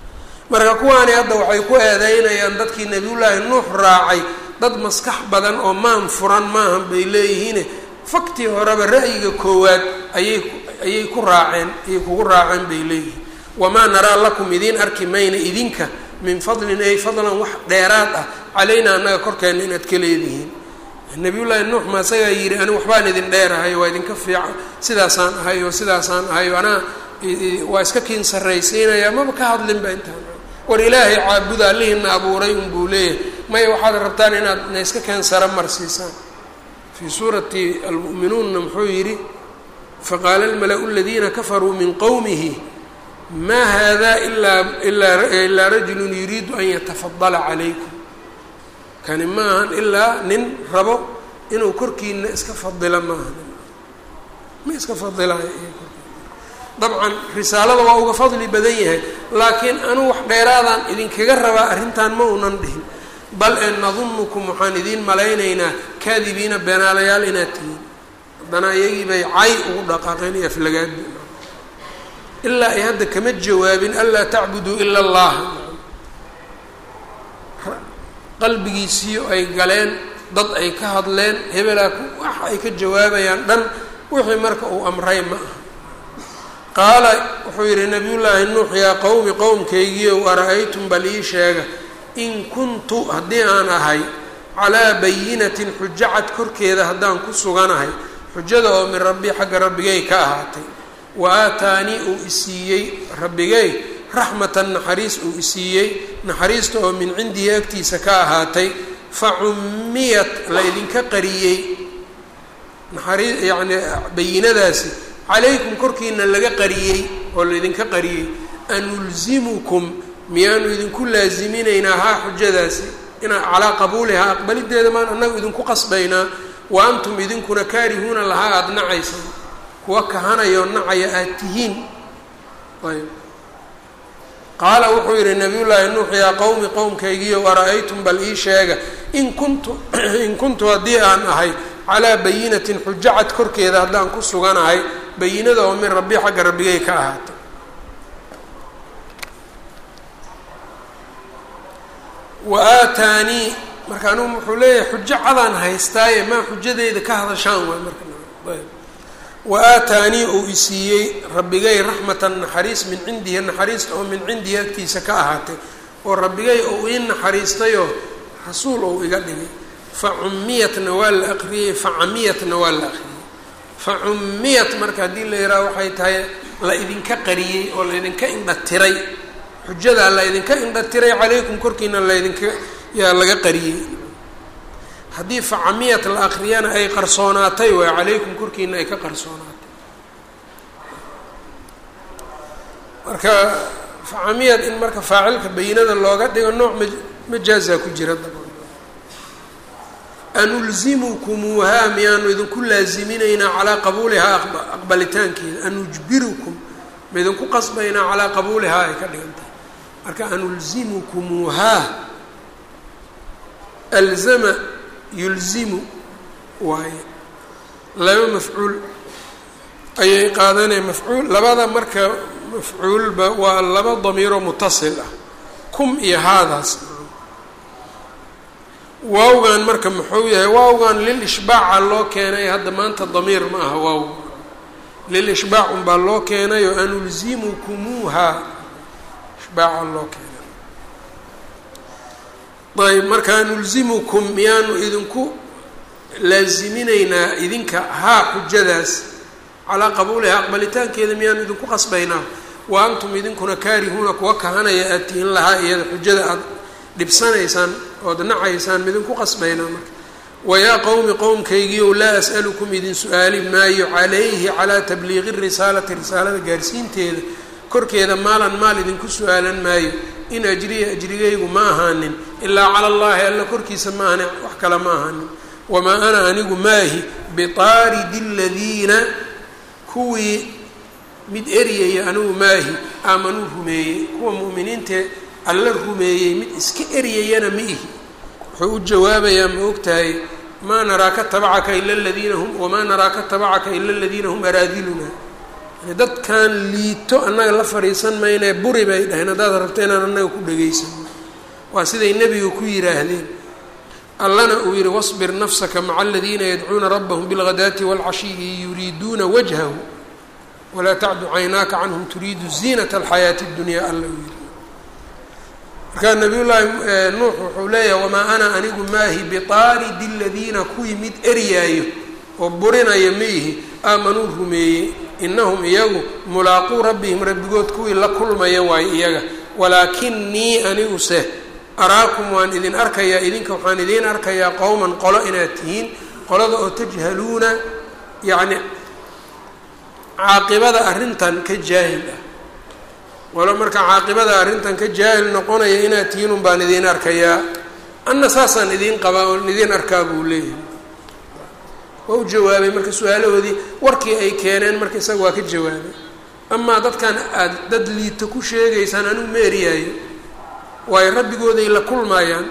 marka kuwaani hadda waxay ku eedeynayaan dadkii nabiyullaahi nuux raacay dad maskax badan oo maan furan maahan bay leeyihiin faktii horeba ra'yiga koowaad ayay ayay ku raaceen ayay kugu raaceen bay leeyihiin wamaa naraa lakum idiin arki mayna idinka min fadlin ay fadlan wax dheeraad ah calaynaa annaga korkeena inaad ka leedihiin nabiyullaahi nuux ma isagaa yidhi ani waxbaan idin dheerahay waa idinka fiican sidaasaan ahay oo sidaasaan ahay anaa waa iska kiin sarraysiinayaa maba ka hadlinba intaan war ilaahay caabuda allihina abuuray unbuu leeyahay maya waxaad rabtaan inaad na iska keen sara marsiisaan fii suurati almu'minuunna muxuu yidhi faqaala almala-u aladiina kafaruu min qowmihi maa hada ilaa ilaa ilaa rajulun yuriidu an yatafadala calaykum kani ma ahan ilaa nin rabo inuu korkiina iska fadila maaha ma iska fadilayo dabcan risaalada waa uga fadli badan yahay laakiin anuu wax dheeraadaan idinkaga rabaa arrintan ma unan dhihin bal ee nadunukum waxaan idiin malaynaynaa kaadibiina beenaalayaal inaad tihiin haddana iyagii bay cay ugu dhaqaaqeen iyo aflagaadi ilaa ay hadda kama jawaabin anlaa tacbuduu ila allah qalbigiisiyo ay galeen dad ay ka hadleen hebelaa wax ay ka jawaabayaan dhan wixii marka uu amray ma aha qaala wuxuu yidhi nabiyullaahi nuux yaa qowmi qowmkaygiiow ara-aytum bal ii sheega in kuntu haddii aan ahay calaa bayinatin xujo cad korkeeda haddaan ku suganahay xujada oo min rabbi xagga rabbigay ka ahaatay wa aataanii uu isiiyey rabbigay raxmatan naxariis uu isiiyey naxariista oo min cindihi agtiisa ka ahaatay fa cummiyat la ydinka qariyey naxariis yacni bayinadaasi calaykum korkiina laga qariyey oo laydinka qariyey anulzimukum miyaanu idinku laasiminaynaa haa xujadaasi inaa calaa qabuulihaa aqbalideeda maan annagu idinku qasbaynaa wa antum idinkuna kaarihuuna lahaa aada nacaysaan kuwa kahanayoo nacaya aada tihiin ayb qaala wuxuu yidhi nabiyullaahi nuux yaa qowmi qowmkaygiiyo ara-aytum bal ii sheega in kuntu in kuntu haddii aan ahay calaa bayinatin xujo cad korkeeda haddaan ku suganahay bayinada oo min rabbi xagga rabbigay ka ahaatay wa aataanii marka anugu wuxuu leeyahay xujo cadaan haystaaye maa xujadeyda ka hadashaan waay marka wa aataanii uu isiiyey rabbigay raxmatan naxariis min cindihi naxariista oo min cindihi agtiisa ka ahaatay oo rabbigay ou ii naxariistayoo rasuul ou iga dhigay fa cummiyatna waa la aqriyey fa camiyatna waa la aqriyey fa cummiyat marka haddii la yihaaha waxay tahay la idinka qariyey oo laydinka indhatiray xujadaa la ydinka indhatiray calaykum korkiina laydinka yaa laga qariyey haddii facamiyat la akriyana ay qarsoonaatay waay calaykum korkiina ay ka qarsoonaatay marka facamiyad in marka faacilka bayinada looga dhigo nooc ma majaazaa ku jira daba anulzimukumuuhaa miyaanu idinku laasiminaynaa calaa qabuulihaa aqbalitaankeeda anujbirukum ma idinku qasbaynaa calaa qabuulihaa ay ka dhigan tahay marka anulzimukumuuhaa alzama yulzimu waaye laba mafcuul ayay qaadanaya mafcuul labada marka mafcuulba waa laba damiiroo mutasil ah kum iyo haadaas waawgan marka muxuu yahay waawgan lil ishbaaca loo keenay hadda maanta damiir ma aha waaw lil ishbaac unbaa loo keenay oo anulzimukumuuhaa ishbaaca loo keenay ayb marka anulzimukum miyaanu idinku laasiminaynaa idinka haa xujadaas calaa qabuulihaa aqbalitaankeeda miyaanu idinku qasbaynaa wa antum idinkuna kaarihuuna kuwa kahanaya aad tihin lahaa iyada xujada aada dhibsanaysaan ood nacaysaan midinku qasbaynaa marka wayaa qowmi qowmkaygiiow laa as'alukum idin su-aali maayo calayhi calaa tabliiqi risaalati risaalada gaarsiinteeda korkeeda maalan maal idinku su-aalan maayo in ajriya ajrigaygu ma ahaanin ilaa cala allaahi alla korkiisa ma ahani wax kale ma ahaanin wamaa ana anigu maahi bitaaridi aladiina kuwii mid eryaya anigu maahi aamanuu rumeeyey kuwa mu'miniintee alla rumeeyey mid iska eryayana ma ihi wuxuu u jawaabayaa ma ogtahay maa naraaka tabacaka ila ladiina hum wamaa naraaka tabacaka ila aladiina hum araadiluna dadkan liito annaga la fariisan maynee buri bay dhaheen haddaad rabto inaan annaga ku dhegaysano waa siday nebiga ku yidhaahdeen allana uu yihi wasbir nafsaka maca aladiina yadcuuna rabbahum bilghadaati waalcashiyi yuriiduuna wajhahu walaa tacdu caynaaka canhum turiidu ziinata alxayaati اddunyaa alla uu yihi markaa nabiyullaahi nuux wuxuu leeyahay wamaa ana anigu maahi biطaaridi aladiina kuwii mid eryaayo oo burinaya maihi aamanuu rumeeyey inahum iyagu mulaaquu rabbihim rabbigood kuwii la kulmaya waayo iyaga walaakinii aniguse araakum waan idin arkayaa idinka waxaan idiin arkayaa qowman qolo inaad tihiin qolada oo tajhaluuna yacni caaqibada arrintan ka jaahil ah qolo marka caaqibada arrintan ka jaahil noqonaya inaad tihiin un baan idiin arkayaa anna saasaan idiin qabaa oon idiin arkaa buu leeyahay waa u jawaabay marka su-aalahoodii warkii ay keeneen marka isaga waa ka jawaabay amaa dadkan aad dad liito ku sheegaysaan anigu ma eryaayo waayo rabbigooday la kulmaayaan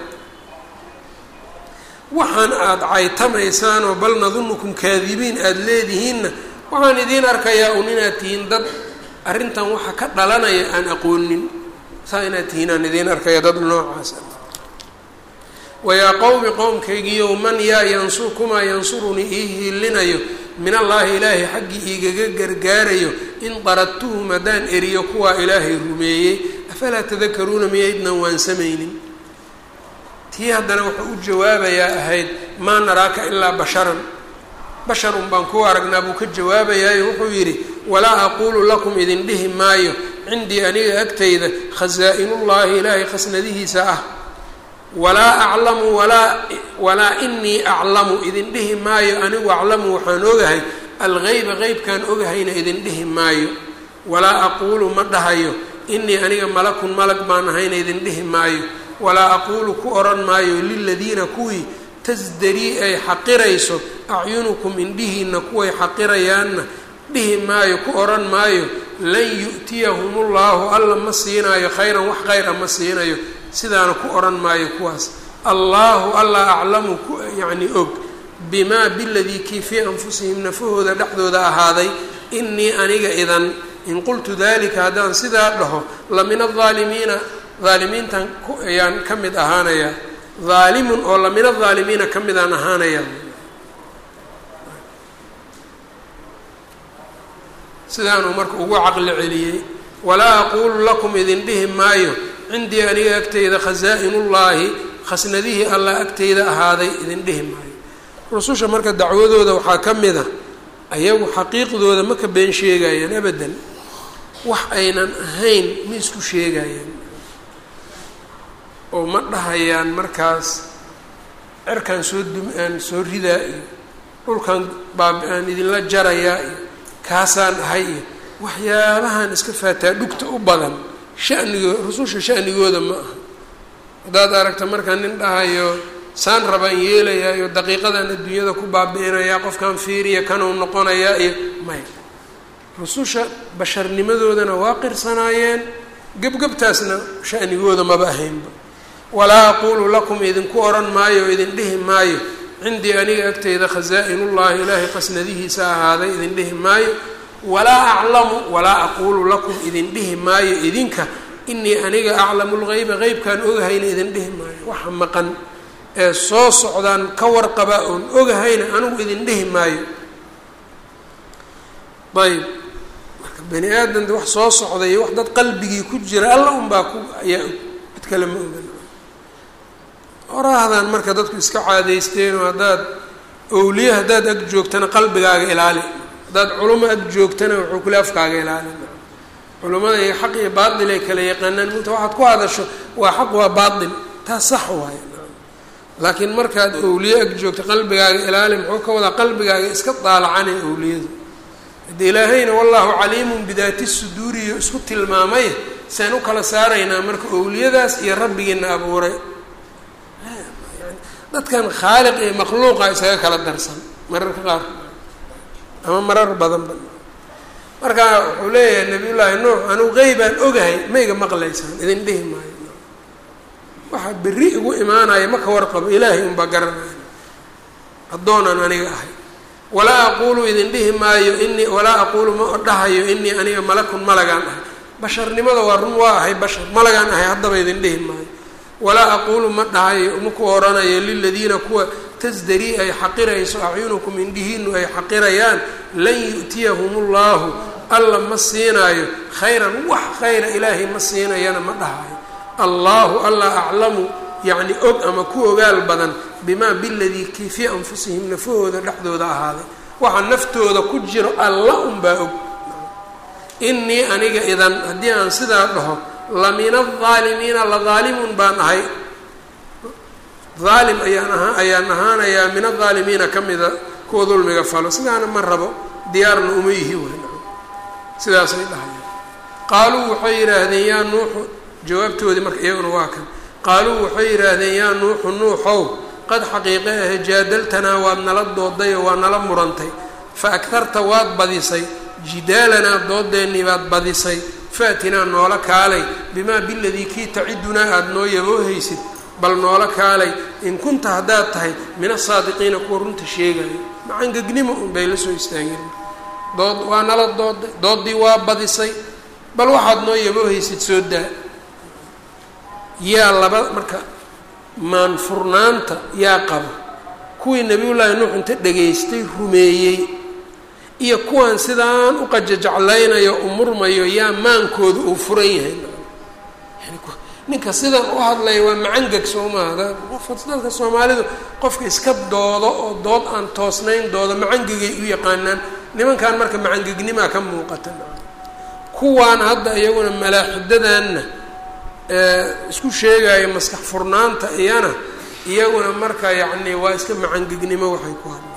waxaan aada caytamaysaan oo bal nadunukum kaadibiin aada leedihiinna waxaan idiin arkayaa un inaad tihiin dad arrintan waxa ka dhalanaya aan aqoonin saa inaad tihiin aan idiin arkaya dad noocaas wayaa qowmi qowmkaygiiyow man yaa yansur kumaa yansurunii ii hiilinayo min allaahi ilaahay xaggii iigaga gargaarayo in daradtuhum haddaan eriyo kuwaa ilaahay rumeeyey afalaa tadakaruuna miyaydnan waan samaynin tii haddana wuxuu u jawaabayaa ahayd maa naraaka ilaa basharan basharun baan ku aragnaa buu ka jawaabayaayo wuxuu yidhi walaa aquulu lakum idin dhihi maayo cindii aniga agtayda khasaa'inullaahi ilaahay khasnadihiisa ah walaa aclamu walaa walaa inii aclamu idin dhihi maayo anigu aclamu waxaan ogahay algeyba qeybkaan ogahayna idin dhihi maayo walaa aquulu ma dhahayo inii aniga malakun malag baan ahayna idin dhihi maayo walaa aquulu ku odhan maayo liladiina kuwii tasdarii ay xaqirayso acyunukum indhihiina kuway xaqirayaanna dhihi maayo ku odhan maayo lan yu'tiyahumullaahu alla ma siinaayo khayran wax khayra ma siinayo sidaana ku odhan maayo kuwaas allaahu alla aclamu ku yacni og bimaa biladii kii fii anfusihim nafahooda dhexdooda ahaaday inii aniga idan in qultu dalika haddaan sidaa dhaho la min aldaalimiina daalimiintan ayaan ka mid ahaanayaa daalimun oo la min aldaalimiina ka midaan ahaanayaa sidaanuu marka ugu caqli celiyey walaa aquulu lakum idin dhihi maayo cindii aniga agtayda khasaa'inullaahi khasnadihii allah agtayda ahaaday idin dhihi maayo rususha marka dacwadooda waxaa ka mid a ayagu xaqiiqdooda ma ka been sheegayaan abadan wax aynan ahayn ma isku sheegayaan oo ma dhahayaan markaas cerkaan soo dum aan soo ridaa iyo dhulkan baab aan idinla jarayaa iyo kaasaan ahay iyo waxyaabahan iska faataa dhugta u badan shanigo rususha shanigooda ma aha haddaad aragta markaa nin dhahayo saan rabaan yeelayaa iyo daqiiqadan adduunyada ku baabi'inayaa qofkan fiiriya kanuu noqonayaa iyo maya rususha basharnimadoodana waa qirsanaayeen gebgebtaasna shanigooda maba ahaynba walaa aquulu lakum idinku odhan maayo o idin dhihi maayo cindii aniga agtayda khasaa'inullaahi ilaahay qasnadihiisa ahaaday idin dhihi maayo walaa aclamu walaa aquulu lakum idin dhihi maayo idinka inii aniga aclamu lgeyba qeybkaan ogahayna idin dhihi maayo waxa maqan ee soo socdaan ka warqaba oon ogahayna anigu idin dhihi maayo ayb marka bani aadamda wax soo socday wax dad qalbigii ku jira alla unbaa ku ayaa mid kale ma ogan oraahdan marka dadku iska caadaysteenoo haddaad owliye haddaad ag joogtana qalbigaaga ilaali haddaad culumo ag joogtana wuxuu kule afkaaga ilaali culummada iyo xaq iyo baatil ay kala yaqaanaan minta waxaad ku hadasho waa xaq waa baatil taas sax waaye laakiin markaad owliye ag joogto qalbigaaga ilaali muxuu ka wadaa qalbigaaga iska daalacanay owliyadu hade ilaahayna wallahu caliimun bidaati suduuriyo isku tilmaamay saan u kala saaraynaa marka owliyadaas iyo rabbigiina abuuray dadkan khaaliq iyo makhluuqa isaga kala darsan mararka qaar ama marar badanba marka wuxuu leeyahay nabiyullaahi nuux anuu qeybaan ogahay mayga maqlaysaan idin dhihi maayo waxaa berri igu imaanaya ma ka warqabo ilaahay unbaa garanaya addoonaan aniga ahay walaa aquulu idin dhihi maayo inii walaa aquulu ma dhahayo inii aniga malakun malagaan ahay basharnimada waa run waa ahay bashar malagaan ahay haddaba idin dhihi maayo walaa aquulu ma dhahayo maku oranayo liladiina kuwa tasdarii ay xaqirayso acyunukum indhihiinu ay xaqirayaan lan yu'tiyahum ullahu alla ma siinaayo khayran wax khayra ilaahay ma siinayana ma dhahayo allahu alla aclamu yacni og ama ku ogaal badan bimaa biladii kii fii anfusihim nafahooda dhexdooda ahaaday waxa naftooda ku jiro alla unbaa og inii aniga idan haddii aan sidaa dhaho la min aldaalimiina la daalimun baan ahay daalim ayaan ahaa ayaan ahaanayaa min aldaalimiina ka mida kuwa dulmiga falo sidaana ma rabo diyaarna uma yihi weyn sidaasay dhahayaan qaaluu waxay yidhaahdeen yaa nuuxu jawaabtoodii marka iyaguna waa kan qaaluu waxay yidhaahdeen yaa nuuxu nuuxow qad xaqiiqe ahe jaadaltanaa waad nala dooday oo waa nala murantay fa agtarta waad badisay jidaalanaa doodeennii baad badisay faatinaa noola kaalay bimaa biladii kii tacidunaa aada noo yaboohaysid bal noola kaalay in kunta haddaad tahay min asaadiqiina kuwa runta sheegayo macangegnimo un bay la soo istaageen dood waa nala dooday dooddii waa badisay bal waxaad noo yaboohaysid soo daa yaa laba marka maanfurnaanta yaa qaba kuwii nabiyullaahi nuux inta dhegaystay rumeeyey iyo kuwan sidaan u qajajaclaynayo u murmayo yaa maankooda uu furan yahay ninka sidan u hadlaya waa macangeg soo maaha dadka soomaalidu qofka iska doodo oo dood aan toosnayn doodo macangegay u yaqaanaan nimankan marka macangegnimaa ka muuqata kuwaan hadda iyaguna malaaxidadanna isku sheegayo maskax furnaanta iyana iyaguna marka yacni waa iska macangegnimo waxay ku hadlaan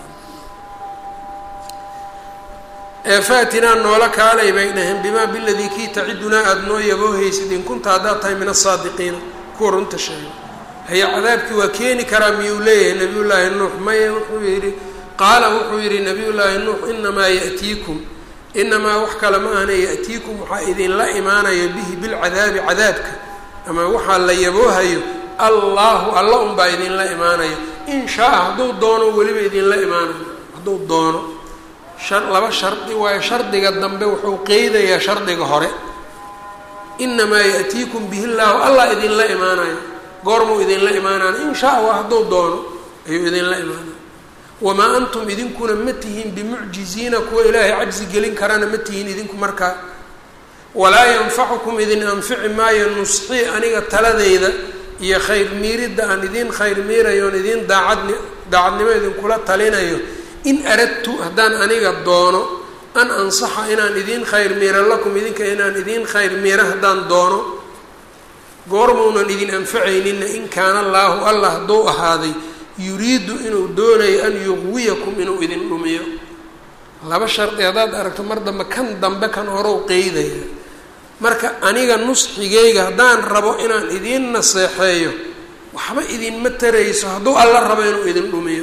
faatinaa noola kaalay bay dhaheen bimaa biladii kii tacidunaa aada noo yaboohaysid in kunta haddaad tahay min asaadiqiina kuwa runta sheega haya cadaabkii waa keeni karaa miyuu leeyahay nabiyullaahi nuux maya wuxuu yidhi qaala wuxuu yidhi nabiyullaahi nuux inamaa ya'tiikum inamaa wax kale ma ahna ya'tiikum waxaa idinla imaanayo bihi bilcadaabi cadaabka ama waxaa la yaboohayo allaahu alla unbaa idinla imaanayo in shaa hadduu doono weliba idinla imaanayo hadduu doono laba shardi waayo shardiga dambe wuxuu qeydayaa shardiga hore inamaa ya'tiikum bihi llaahu allah idinla imaanayo goormuu idinla imaanayo in shaa waa hadduu doono ayuu idinla imaanayo wamaa antum idinkuna ma tihiin bimucjiziina kuwa ilaahay cajzi gelin karana ma tihiin idinku markaa walaa yanfacukum idin anfici maayo nusxii aniga taladeyda iyo khayr miiridda aan idin khayr miirayo on idin daacadni daacadnimo idinkula talinayo in aradtu haddaan aniga doono an ansaxa inaan idiin khayr miira lakum idinka inaan idiin khayr miira haddaan doono goormaunan idin anfacaynina in kaana allaahu allah hadduu ahaaday yuriidu inuu doonayo an yuqwiyakum inuu idin dhumiyo laba shardi haddaad aragto mar dambe kan dambe kan horow qeydaya marka aniga nusxigayga haddaan rabo inaan idiin naseexeeyo waxba idinma tarayso hadduu alla rabo inuu idin dhumiyo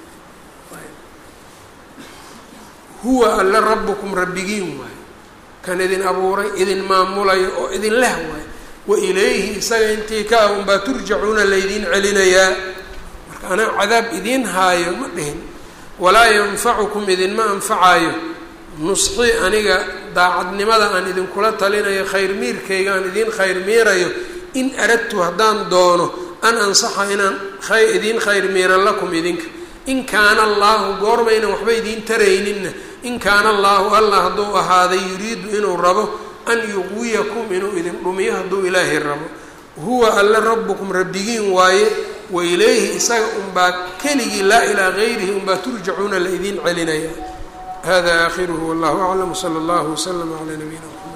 huwa alla rabbukum rabbigiin waayo kan idin abuuray idin maamulayo oo idin leh waayo wa ilayhi isaga intii ka ah unbaa turjacuuna laydiin celinayaa marka anaa cadaab idiin haayo ma dhihin walaa yanfacukum idinma anfacaayo nusxii aniga daacadnimada aan idinkula talinayo khayr miirkayga aan idiin khayr miirayo in aradtu haddaan doono an ansaxa inaan ay idiin khayr miiran lakum idinka in kaana allaahu goormaynan waxba idiin tarayninna in kaana allaahu allah hadduu ahaaday yuriidu inuu rabo an yuqwiyakum inuu idin dhumiyo hadduu ilaahay rabo huwa alla rabbukum rabbigiin waaye wa ilayhi isaga unbaa keligii laa ilaa gayrihi unbaa turjacuuna la idiin celinaya hada aakhiruhu wallahu aclam wsala allahu waslama calaa nabiyina mxamed